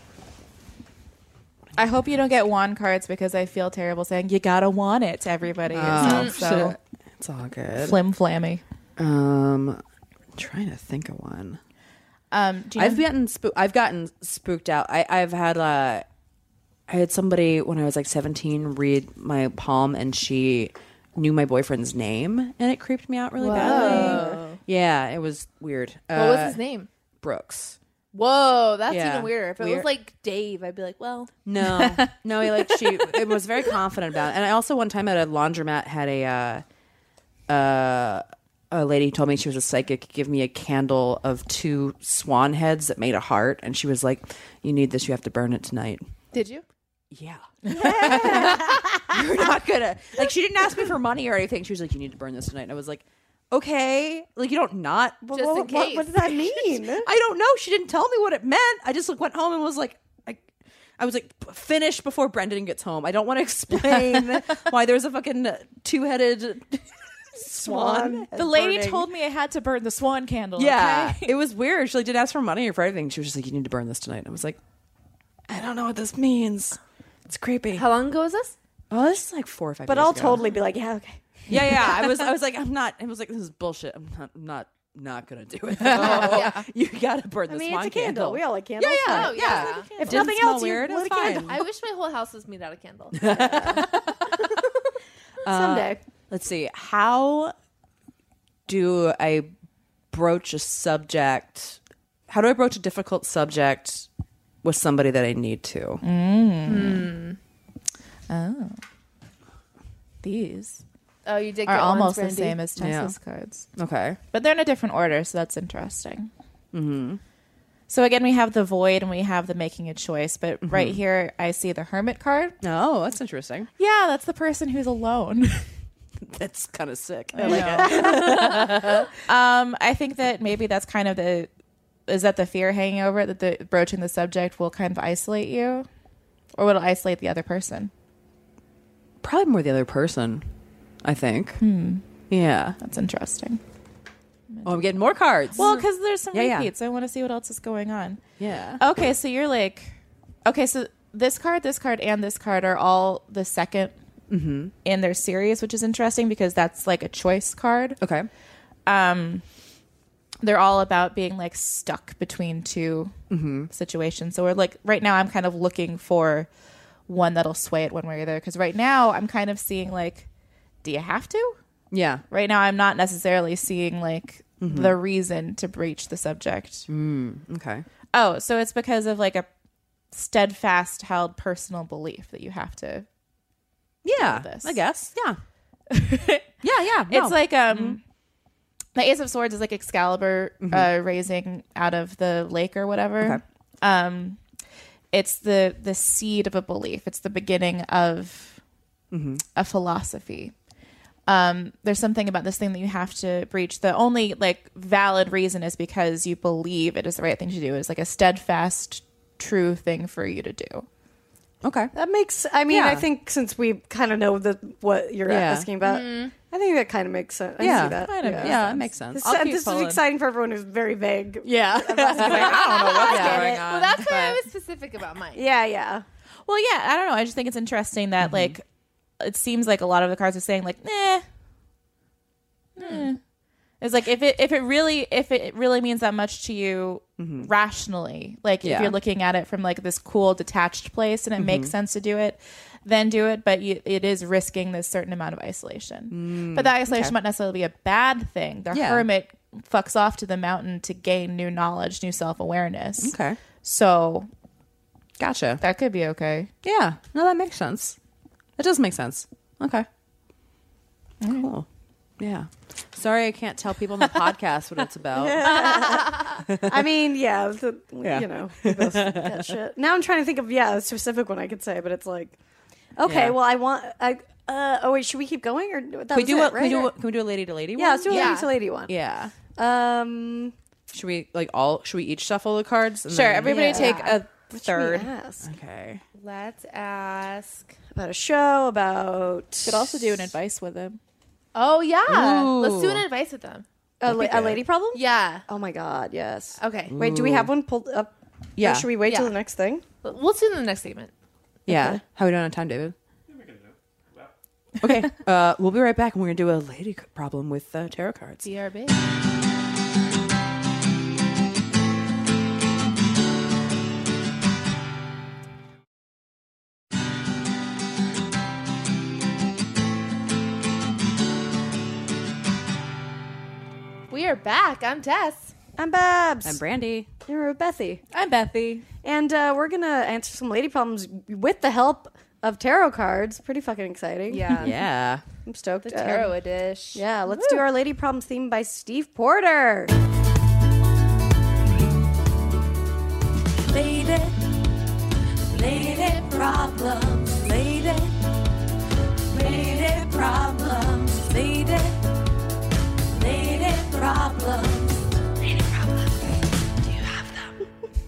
I hope you don't get wand cards because I feel terrible saying you gotta want it to everybody. It Oh, sounds so It's all good. flim flammy. Trying to think of one. Do you I've gotten spooked out. I've had I had somebody when I was like 17 read my palm, and she knew my boyfriend's name, and it creeped me out really badly. Yeah, it was weird. What was his name? Brooks. Whoa, that's Yeah. even weirder. If it Weird. was like Dave, I'd be like, well, No, it was very confident about it. And I also one time at a laundromat had a lady told me she was a psychic, give me a candle of 2 swan heads that made a heart, and she was like, "You need this. You have to burn it tonight." did you? Yeah. You're not gonna like. She didn't ask me for money or anything. She was like, "You need to burn this tonight." And I was like, "Okay." Like, you don't not. Just in case. What does that mean? I don't know. She didn't tell me what it meant. I just like went home and was like, I was like, finished before Brendan gets home. I don't want to explain why there's a fucking 2-headed swan. The lady burning. told me I had to burn the swan candle. Yeah, okay? it was weird. She like didn't ask for money or for anything. She was just like, "You need to burn this tonight." And I was like, "I don't know what this means. It's creepy." How long ago was this? Oh, this is like 4 or 5 But years I'll ago. totally be like, yeah, okay. Yeah. I was like, I'm not. I was like, this is bullshit. I'm not gonna do it. Yeah. You gotta burn I this mean, swan it's a candle. candle. We all like candles. Yeah. Oh, yeah. If Didn't nothing smell else, weird. you It lit was a fine. candle. I wish my whole house was made out of candles. Someday. Let's see. How do I broach a subject? How do I broach a difficult subject with somebody that I need to? Oh. These Oh, you did are get almost ones, the Brandy. same as Tessa's cards. Okay. But they're in a different order, so that's interesting. Mm-hmm. So again, we have the void and we have the making a choice. But right here, I see the hermit card. Oh, that's interesting. Yeah, that's the person who's alone. That's kind of sick. I like it. I think that maybe that's kind of is that the fear hanging over it, that the broaching the subject will kind of isolate you, or will it isolate the other person? Probably more the other person, I think. Yeah. That's interesting. Oh, I'm getting more cards. Well, because there's some Yeah, yeah. repeats. I want to see what else is going on. yeah. Okay, so you're like, okay, so this card, and this card are all the second in their series, which is interesting because that's like a choice card. Okay. They're all about being like stuck between two situations. So we're like, right now I'm kind of looking for one that'll sway it one way or the other. Because right now I'm kind of seeing like, do you have to? Yeah. Right now, I'm not necessarily seeing like the reason to breach the subject. Okay. Oh, so it's because of like a steadfast held personal belief that you have to. Yeah. This. I guess. Yeah. yeah. No. It's like the Ace of Swords is like Excalibur raising out of the lake or whatever. Okay. It's the seed of a belief. It's the beginning of a philosophy. There's something about this thing that you have to breach. The only like valid reason is because you believe it is the right thing to do. It's like a steadfast, true thing for you to do. Okay. That makes. I mean, Yeah. I think since we kind of know what you're asking about, I think that kind of makes sense. I see that. kind of. Yeah, it makes sense. This is exciting for everyone who's very vague. Yeah. I don't know what's going on. Well, that's why I was specific about mine. Yeah. Well, yeah, I don't know. I just think it's interesting that like it seems like a lot of the cards are saying like, It's like if it really means that much to you rationally, like if you're looking at it from like this cool detached place and it makes sense to do it, then do it. But it is risking this certain amount of isolation. But that isolation might necessarily be a bad thing. The hermit fucks off to the mountain to gain new knowledge, new self-awareness. Okay. So Gotcha. that could be okay. Yeah. No, that makes sense. It does make sense. Okay. Cool. Yeah. Sorry, I can't tell people on the podcast what it's about. I mean, you know, we both that shit. Now I'm trying to think of a specific one I could say, but it's like, okay, well, I want. Oh wait, should we keep going or Can we do a lady to lady one? Yeah, let's do a lady to lady one. Yeah. Should we Should we each shuffle the cards? And Sure, then- everybody take a What should we third. ask? Okay. Let's ask. About a show, about Could also do an advice with him. Oh yeah, Ooh. let's do an advice with them. a lady problem. Yeah. Oh my god, yes. Okay. Wait, do we have one pulled up? Yeah. Or should we wait till Yeah. the next thing? We'll do it in the next segment. Yeah. How are we doing on time, David? Okay. We'll be right back, and we're gonna do a lady problem with tarot cards. BRB. We are back. I'm Tess. I'm Babs. I'm Brandy. You're Bethy. I'm Bethy. And we're going to answer some lady problems with the help of tarot cards. Pretty fucking exciting. Yeah. Yeah. I'm stoked. The tarot edition. Yeah, let's do our lady problems theme by Steve Porter. Lady problems, lady problems, lady problems. Do you have them?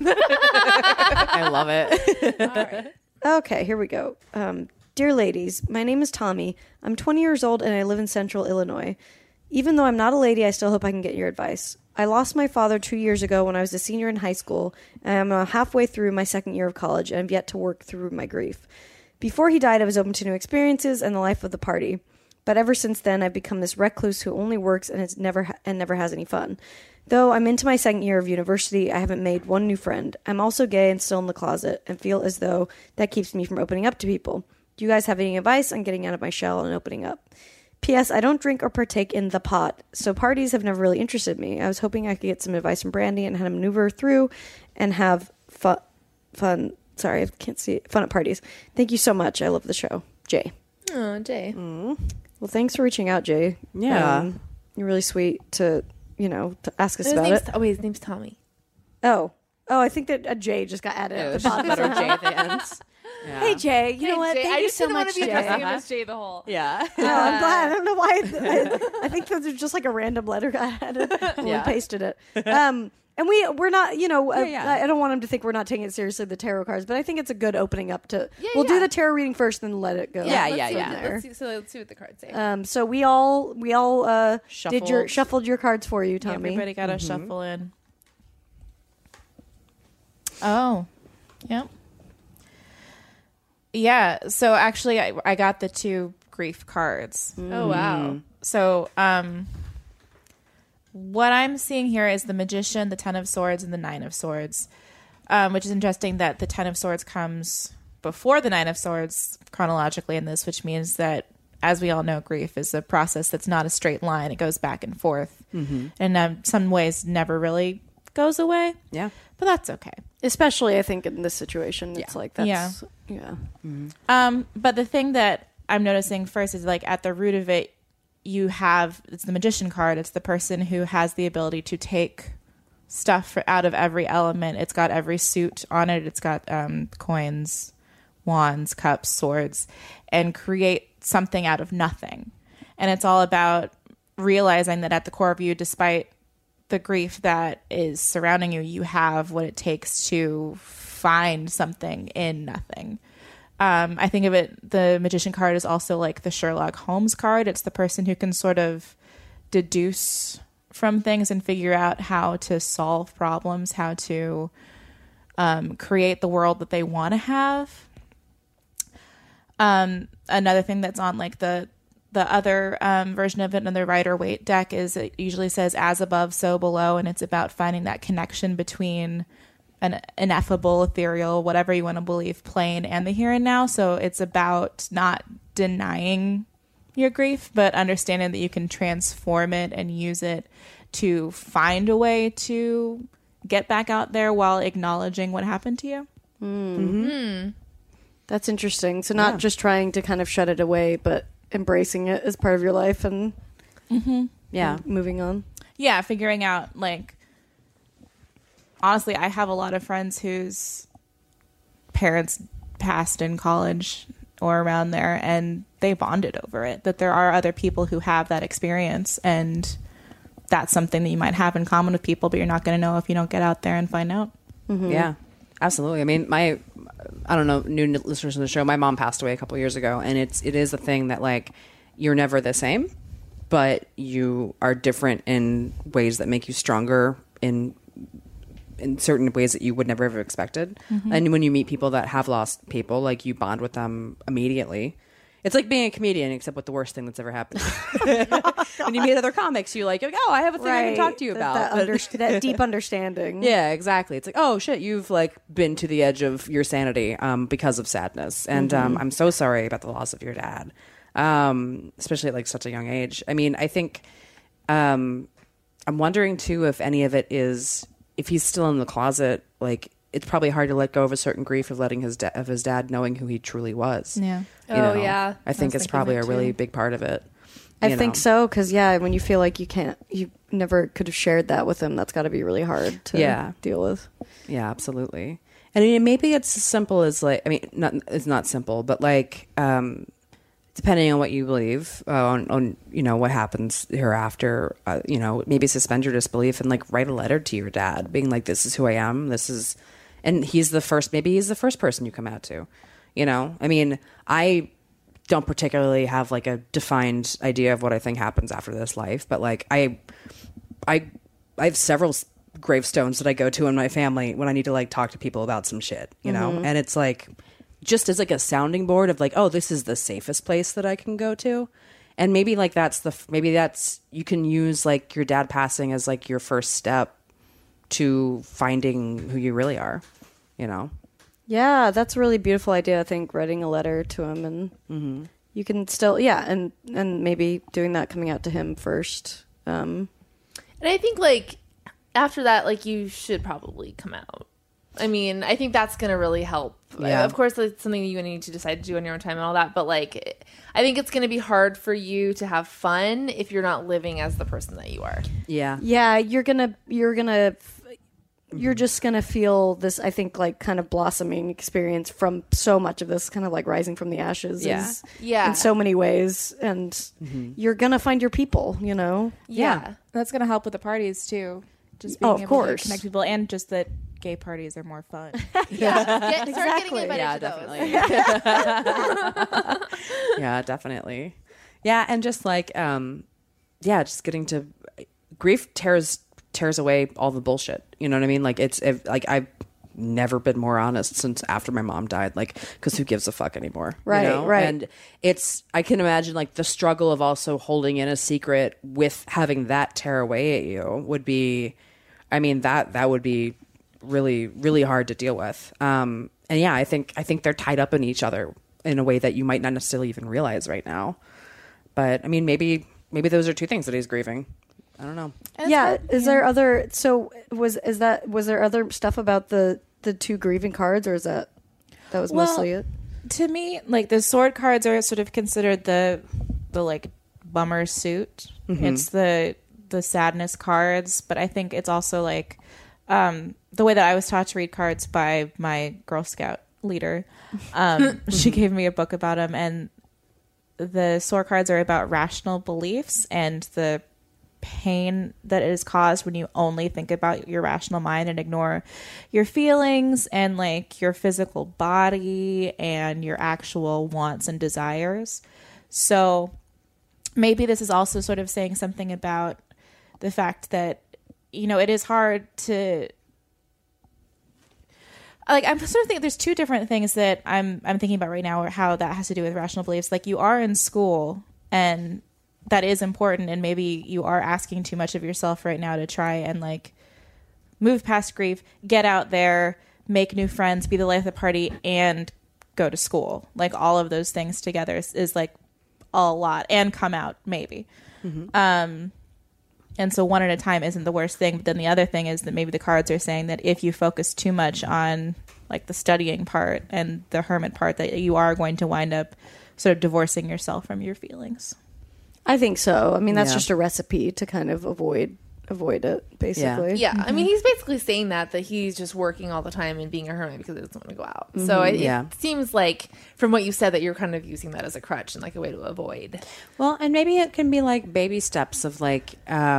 I love it. Okay, here we go. Dear ladies, my name is Tommy. I'm 20 years old and I live in central Illinois. Even though I'm not a lady, I still hope I can get your advice. I lost my father 2 years ago when I was a senior in high school, and I'm halfway through my second year of college and I've yet to work through my grief. Before he died, I was open to new experiences and the life of the party. But ever since then, I've become this recluse who only works and never has any fun. Though I'm into my second year of university, I haven't made one new friend. I'm also gay and still in the closet and feel as though that keeps me from opening up to people. Do you guys have any advice on getting out of my shell and opening up? P.S. I don't drink or partake in the pot, so parties have never really interested me. I was hoping I could get some advice from Brandy on how to maneuver through and have fun. Sorry, I can't see it. Fun at parties. Thank you so much. I love the show. Jay. Oh, Jay. Well, thanks for reaching out, Jay. Yeah. You're really sweet to ask us about it. His name's Tommy. Oh, I think that a J just got added at the bottom. Better J at the end. Yeah. Hey, Jay. You know what? Jay. Thank I you just so didn't much, want to be Jay. addressing him as Jay the whole. Yeah. No, I'm glad. I don't know why. I think that there's just like a random letter got added and we pasted it. And we're not, I don't want him to think we're not taking it seriously, the tarot cards, but I think it's a good opening up to. We'll do the tarot reading first, then let it go. Yeah. Let's see what the cards say. So we all Shuffled. shuffled your cards for you, Yeah, Tommy. everybody got to shuffle in. Oh, yep. Yeah. So actually, I got the 2 grief cards. Oh wow. So, what I'm seeing here is the Magician, the 10 of Swords, and the 9 of Swords, which is interesting that the 10 of Swords comes before the 9 of Swords chronologically in this, which means that as we all know, grief is a process that's not a straight line. It goes back and forth, and in some ways never really goes away. Yeah. But that's okay. Especially, I think, in this situation, it's like that's But the thing that I'm noticing first is like at the root of it, it's the magician card. It's the person who has the ability to take stuff out of every element. It's got every suit on it. It's got coins, wands, cups, swords, and create something out of nothing. And it's all about realizing that at the core of you, despite the grief that is surrounding you, you have what it takes to find something in nothing. I think of it, the magician card is also like the Sherlock Holmes card. It's the person who can sort of deduce from things and figure out how to solve problems, how to create the world that they want to have. Another thing that's on like the other version of it, another Rider-Waite deck, is it usually says as above, so below, and it's about finding that connection between an ineffable, ethereal, whatever you want to believe, plane and the here and now. So it's about not denying your grief, but understanding that you can transform it and use it to find a way to get back out there while acknowledging what happened to you. Mm-hmm. That's interesting. So not just trying to kind of shut it away, but embracing it as part of your life and and moving on. Yeah, figuring out, like, honestly, I have a lot of friends whose parents passed in college or around there, and they bonded over it. That there are other people who have that experience, and that's something that you might have in common with people, but you're not going to know if you don't get out there and find out. Mm-hmm. Yeah, absolutely. I mean, I don't know, new listeners to the show, my mom passed away a couple years ago, and it is a thing that, like, you're never the same, but you are different in ways that make you stronger in certain ways that you would never have expected. Mm-hmm. And when you meet people that have lost people, like, you bond with them immediately. It's like being a comedian, except with the worst thing that's ever happened. When you meet other comics, you're like, oh, I have a thing I can talk to you about. That deep understanding. Yeah, exactly. It's like, oh, shit, you've, like, been to the edge of your sanity because of sadness. And I'm so sorry about the loss of your dad, especially at, like, such a young age. I mean, I think I'm wondering, too, if any of it is, if he's still in the closet, like, it's probably hard to let go of a certain grief of letting his dad knowing who he truly was. Yeah. Yeah. I think it's probably a really big part of it. I think so, because when you feel like you never could have shared that with him, that's got to be really hard to deal with. Yeah, absolutely. And I mean, maybe it's as simple as, like, I mean, it's not simple, but, like, depending on what you believe on what happens hereafter, maybe suspend your disbelief and, like, write a letter to your dad being like, this is who I am. And he's the first person you come out to, I mean, I don't particularly have, like, a defined idea of what I think happens after this life, but, like, I have several gravestones that I go to in my family when I need to, like, talk to people about some shit, know, and it's like, just as, like, a sounding board of, like, oh, this is the safest place that I can go to. And maybe, like, you can use, like, your dad passing as, like, your first step to finding who you really are, Yeah, that's a really beautiful idea. I think writing a letter to him, and you can still, and maybe doing that, coming out to him first. And I think, like, after that, like, you should probably come out. I mean, I think that's going to really help. Yeah. Of course, it's something you need to decide to do on your own time and all that. But, like, I think it's going to be hard for you to have fun if you're not living as the person that you are. Yeah. Yeah, you're just going to feel this, I think, like, kind of blossoming experience from so much of this, kind of like rising from the ashes. Yeah. In so many ways. And you're going to find your people, Yeah. That's going to help with the parties, too. Just being able to connect people, and just that gay parties are more fun. Start getting invited to definitely. Yeah, definitely. Yeah, and just, like, just getting to grief tears away all the bullshit. You know what I mean? Like, I've never been more honest since after my mom died, like, because who gives a fuck anymore? Right. And I can imagine, like, the struggle of also holding in a secret with having that tear away at you would be, I mean, that would be really, really hard to deal with. And yeah, I think they're tied up in each other in a way that you might not necessarily even realize right now. But I mean, maybe those are two things that he's grieving. I don't know. Yeah. Is there other? So was there other stuff about the two grieving cards, or is that was mostly it? To me, like the sword cards are sort of considered the like bummer suit. It's the sadness cards, but I think it's also like the way that I was taught to read cards by my Girl Scout leader. She gave me a book about them, and the sword cards are about rational beliefs and the pain that is caused when you only think about your rational mind and ignore your feelings and like your physical body and your actual wants and desires. So maybe this is also sort of saying something about the fact that, you know, it is hard to, like, I'm sort of thinking there's two different things that I'm thinking about right now, or how that has to do with rational beliefs. Like, you are in school, and that is important, and maybe you are asking too much of yourself right now to try and like move past grief, get out there, make new friends, be the life of the party, and go to school. Like, all of those things together is like a lot, and come out maybe. And so one at a time isn't the worst thing. But then the other thing is that maybe the cards are saying that if you focus too much on like the studying part and the hermit part, that you are going to wind up sort of divorcing yourself from your feelings. I think so. I mean, that's just a recipe to kind of avoid it, basically. Yeah. I mean, he's basically saying that he's just working all the time and being a hermit because he doesn't want to go out. So it seems like, from what you said, that you're kind of using that as a crutch and like a way to avoid. Well, and maybe it can be like baby steps of like,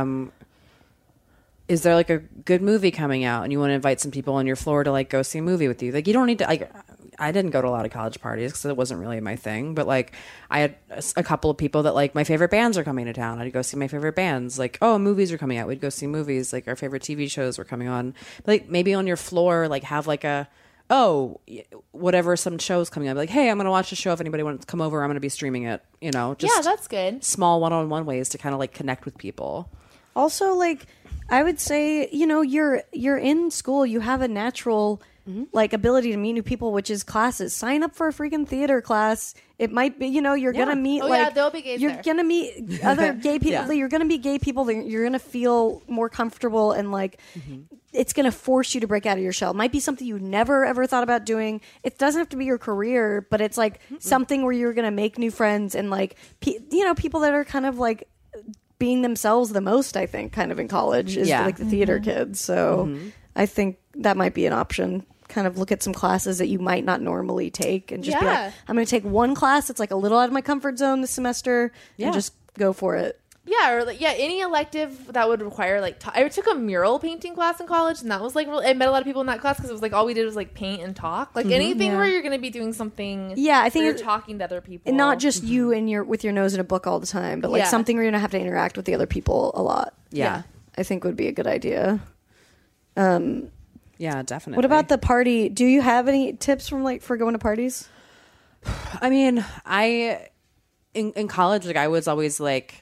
is there like a good movie coming out and you want to invite some people on your floor to like go see a movie with you? Like, you don't need to, like, I didn't go to a lot of college parties because it wasn't really my thing. But like, I had a couple of people that like my favorite bands are coming to town. I'd go see my favorite bands. Like, oh, movies are coming out. We'd go see movies. Like, our favorite TV shows were coming on. But, like, maybe on your floor, like, have like a, whatever, some show's coming up. Like, hey, I'm going to watch the show. If anybody wants to come over, I'm going to be streaming it. You know, just yeah, that's good. Small one-on-one ways to kind of like connect with people. Also, like, I would say, you know, you're in school. You have a natural like ability to meet new people, which is classes. Sign up for a freaking theater class. It might be, you know, you're gonna meet there'll be gays you're there. gonna meet other gay people. You're gonna be gay people. You're gonna feel more comfortable, and like it's gonna force you to break out of your shell. It might be something you never ever thought about doing. It doesn't have to be your career, but it's like something where you're gonna make new friends and like you know, people that are kind of like being themselves the most, I think, kind of in college is like the theater kids. So I think that might be an option. Kind of look at some classes that you might not normally take and just be like, I'm going to take one class that's like a little out of my comfort zone this semester and just go for it. Yeah, or like, any elective that would require like I took a mural painting class in college, and that was like I met a lot of people in that class because it was like all we did was like paint and talk. Like anything where you're going to be doing something. Yeah, I think you're talking to other people, and not just you and with your nose in a book all the time, but like something where you're going to have to interact with the other people a lot. Yeah, I think would be a good idea. Yeah, definitely. What about the party? Do you have any tips for going to parties? I mean, in college, like, I was always like,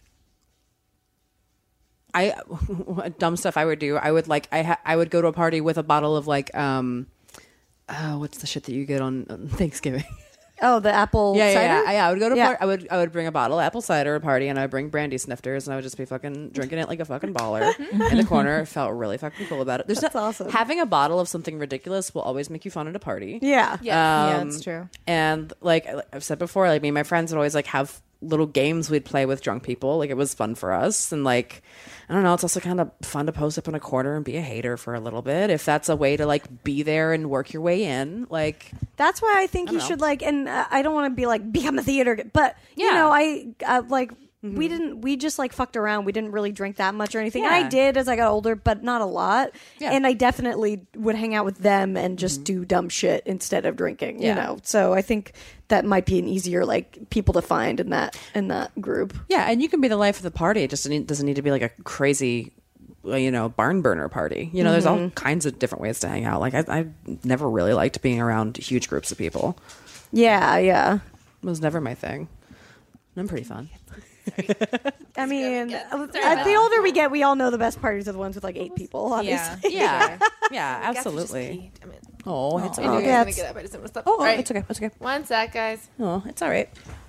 dumb stuff I would do. I would like I would go to a party with a bottle of like what's the shit that you get on Thanksgiving? Oh, the apple cider? Yeah. I would go to a party. I would bring a bottle of apple cider to a party, and I would bring brandy snifters, and I would just be fucking drinking it like a fucking baller in the corner. I felt really fucking cool about it. That's awesome. Having a bottle of something ridiculous will always make you fun at a party. Yeah. Yeah, that's true. And like I've said before, like me and my friends would always like have little games we'd play with drunk people. Like, it was fun for us. And like, I don't know, it's also kind of fun to post up in a corner and be a hater for a little bit, if that's a way to like be there and work your way in. Like, that's why I think you should like, and I don't want to be like become a theater, but you know, I like we just like fucked around. We didn't really drink that much or anything. And I did as I got older, but not a lot. And I definitely would hang out with them and just do dumb shit instead of drinking, you know? So I think that might be an easier like people to find in that group. Yeah. And you can be the life of the party. It just doesn't need to be like a crazy, you know, barn burner party. You know, there's all kinds of different ways to hang out. Like, I never really liked being around huge groups of people. Yeah. It was never my thing. I'm pretty fun. I mean, the older we get, we all know the best parties are the ones with like 8 people, obviously. Yeah, absolutely. Damn it. Oh, it's I knew okay. you were gonna get up. I just want to stop. Oh, All right. it's okay. One sec, guys. Oh, it's all right.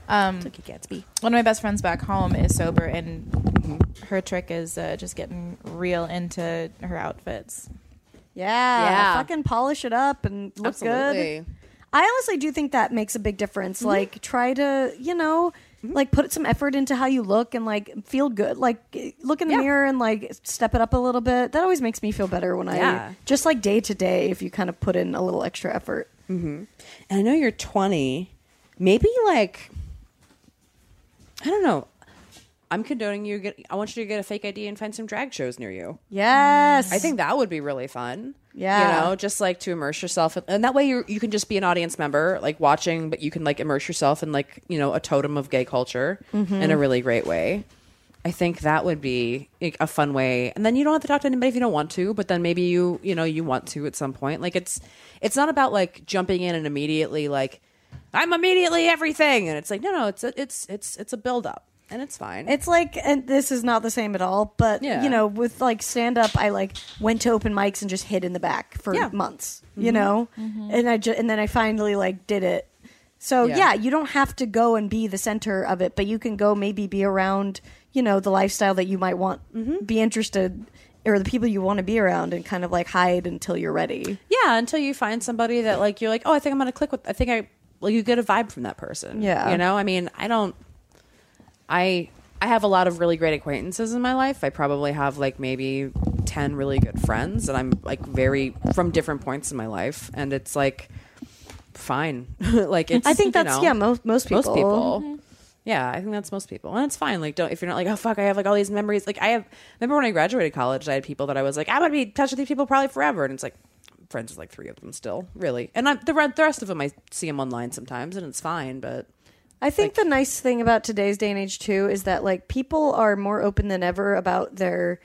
Tookie Gatsby. One of my best friends back home is sober, and her trick is just getting real into her outfits. Yeah. Fucking polish it up and look good. I honestly do think that makes a big difference. Like, try to, like, put some effort into how you look and, like, feel good. Like, look in the mirror and, like, step it up a little bit. That always makes me feel better when I, just like day to day, if you kind of put in a little extra effort. And I know you're 20. Maybe, like, I don't know. I'm condoning you. I want you to get a fake ID and find some drag shows near you. Yes. I think that would be really fun. Yeah. Just like to immerse yourself. And that way you can just be an audience member, like watching, but you can like immerse yourself in like, a totem of gay culture in a really great way. I think that would be a fun way. And then you don't have to talk to anybody if you don't want to, but then maybe you want to at some point. Like it's not about like jumping in and immediately like, I'm immediately everything. And it's like, no, it's a build up. And it's fine. It's like, and this is not the same at all, but, with, like, stand-up, I, like, went to open mics and just hid in the back for months, you know? And and then I finally, like, did it. So, you don't have to go and be the center of it, but you can go maybe be around, the lifestyle that you might want, be interested, or the people you want to be around, and kind of, like, hide until you're ready. Yeah, until you find somebody that, like, you're like, oh, I think I'm going to click with, you get a vibe from that person. Yeah. I mean, I have a lot of really great acquaintances in my life. I probably have like maybe 10 really good friends, and I'm like from different points in my life, and it's like fine. Like it's. I think that's most people. Most people. Yeah, I think that's most people, and it's fine. Like, if you're not like, oh fuck, I have like all these memories. Like remember when I graduated college, I had people that I was like, I'm gonna be in touch with these people probably forever, and it's like I'm friends with like 3 of them still, really, and the rest of them I see them online sometimes, and it's fine, but. I think the nice thing about today's day and age too is that like people are more open than ever about their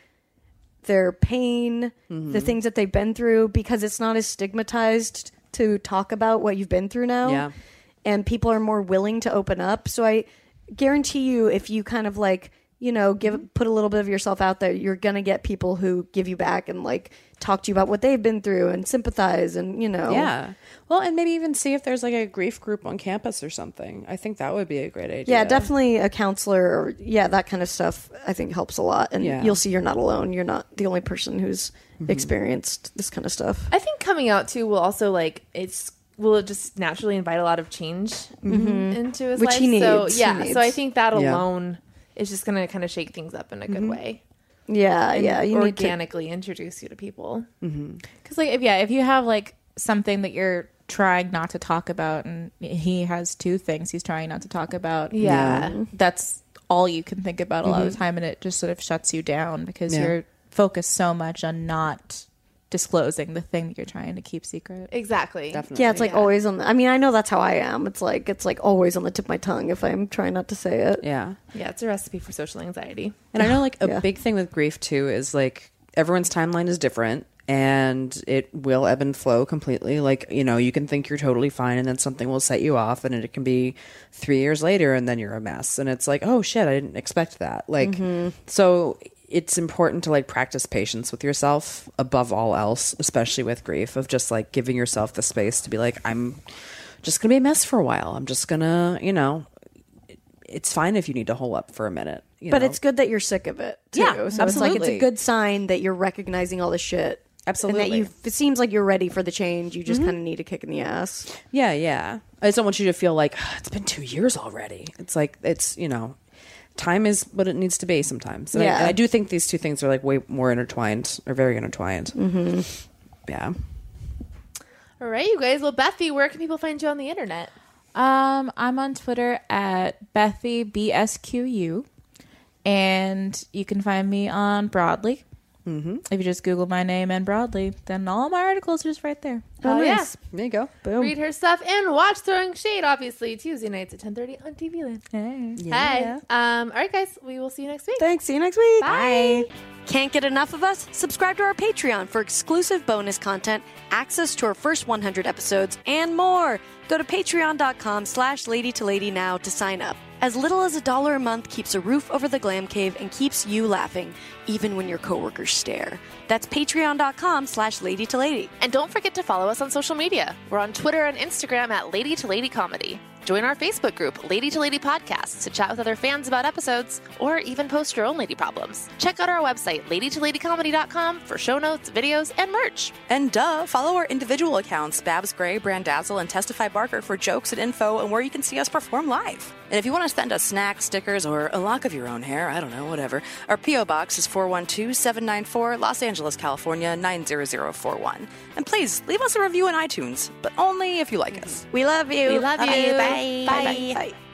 pain, the things that they've been through, because it's not as stigmatized to talk about what you've been through now. Yeah. And people are more willing to open up. So I guarantee you, if you kind of like, put a little bit of yourself out there, you're going to get people who give you back and like talk to you about what they've been through and sympathize and, Yeah. Well, and maybe even see if there's like a grief group on campus or something. I think that would be a great idea. Yeah, definitely a counselor or that kind of stuff I think helps a lot. And you'll see you're not alone. You're not the only person who's experienced this kind of stuff. I think coming out too will also like will just naturally invite a lot of change into his life. Which he needs. So He needs. so I think that alone is just going to kind of shake things up in a good way. Yeah, and you organically introduce you to people. Because if you have like something that you're trying not to talk about, and he has 2 things he's trying not to talk about, that's all you can think about a lot of the time, and it just sort of shuts you down because you're focused so much on not disclosing the thing that you're trying to keep secret. Exactly. Definitely. Yeah, it's like always on I mean, I know that's how I am. It's like always on the tip of my tongue if I'm trying not to say it. Yeah. Yeah, it's a recipe for social anxiety. And I know like a big thing with grief too is like everyone's timeline is different, and it will ebb and flow completely. Like, you can think you're totally fine, and then something will set you off, and it can be 3 years later, and then you're a mess. And it's like, oh shit, I didn't expect that. Like, so it's important to like practice patience with yourself above all else, especially with grief, of just like giving yourself the space to be like, I'm just gonna be a mess for a while. I'm just gonna, it's fine if you need to hole up for a minute. But it's good that you're sick of it too. Yeah, so it's like it's a good sign that you're recognizing all the shit. Absolutely. And that it seems like you're ready for the change. You just kind of need a kick in the ass. Yeah, yeah. I just don't want you to feel like it's been 2 years already. It's like time is what it needs to be sometimes. And I do think these 2 things are like way more intertwined, or very intertwined. Yeah. All right, you guys. Well, Bethy, where can people find you on the internet? I'm on Twitter at Bethy BSQU, and you can find me on Broadly. If you just Google my name and Broadly, then all my articles are just right there. Oh, nice. yeah. There you go. Boom. Read her stuff and watch Throwing Shade, obviously, Tuesday nights at 10:30 on TV Land. Hey. All right, guys. We will see you next week. Thanks. See you next week. Bye. Can't get enough of us? Subscribe to our Patreon for exclusive bonus content, access to our first 100 episodes, and more. Go to patreon.com/LadyToLady now to sign up. As little as $1 a month keeps a roof over the Glam Cave and keeps you laughing, even when your coworkers stare. That's patreon.com/LadyToLady. And don't forget to follow us on social media. We're on Twitter and Instagram at Lady to Lady Comedy. Join our Facebook group, Lady to Lady Podcasts, to chat with other fans about episodes, or even post your own lady problems. Check out our website, ladytoladycomedy.com, for show notes, videos, and merch. And follow our individual accounts, Babs Gray, Brandazzle, and Testify Barker, for jokes and info and where you can see us perform live. And if you want to send us snacks, stickers, or a lock of your own hair, I don't know, whatever, our P.O. Box is 412-794, Los Angeles, California, 90041. And please, leave us a review on iTunes, but only if you like us. We love you. We love you. Bye. Bye. Bye.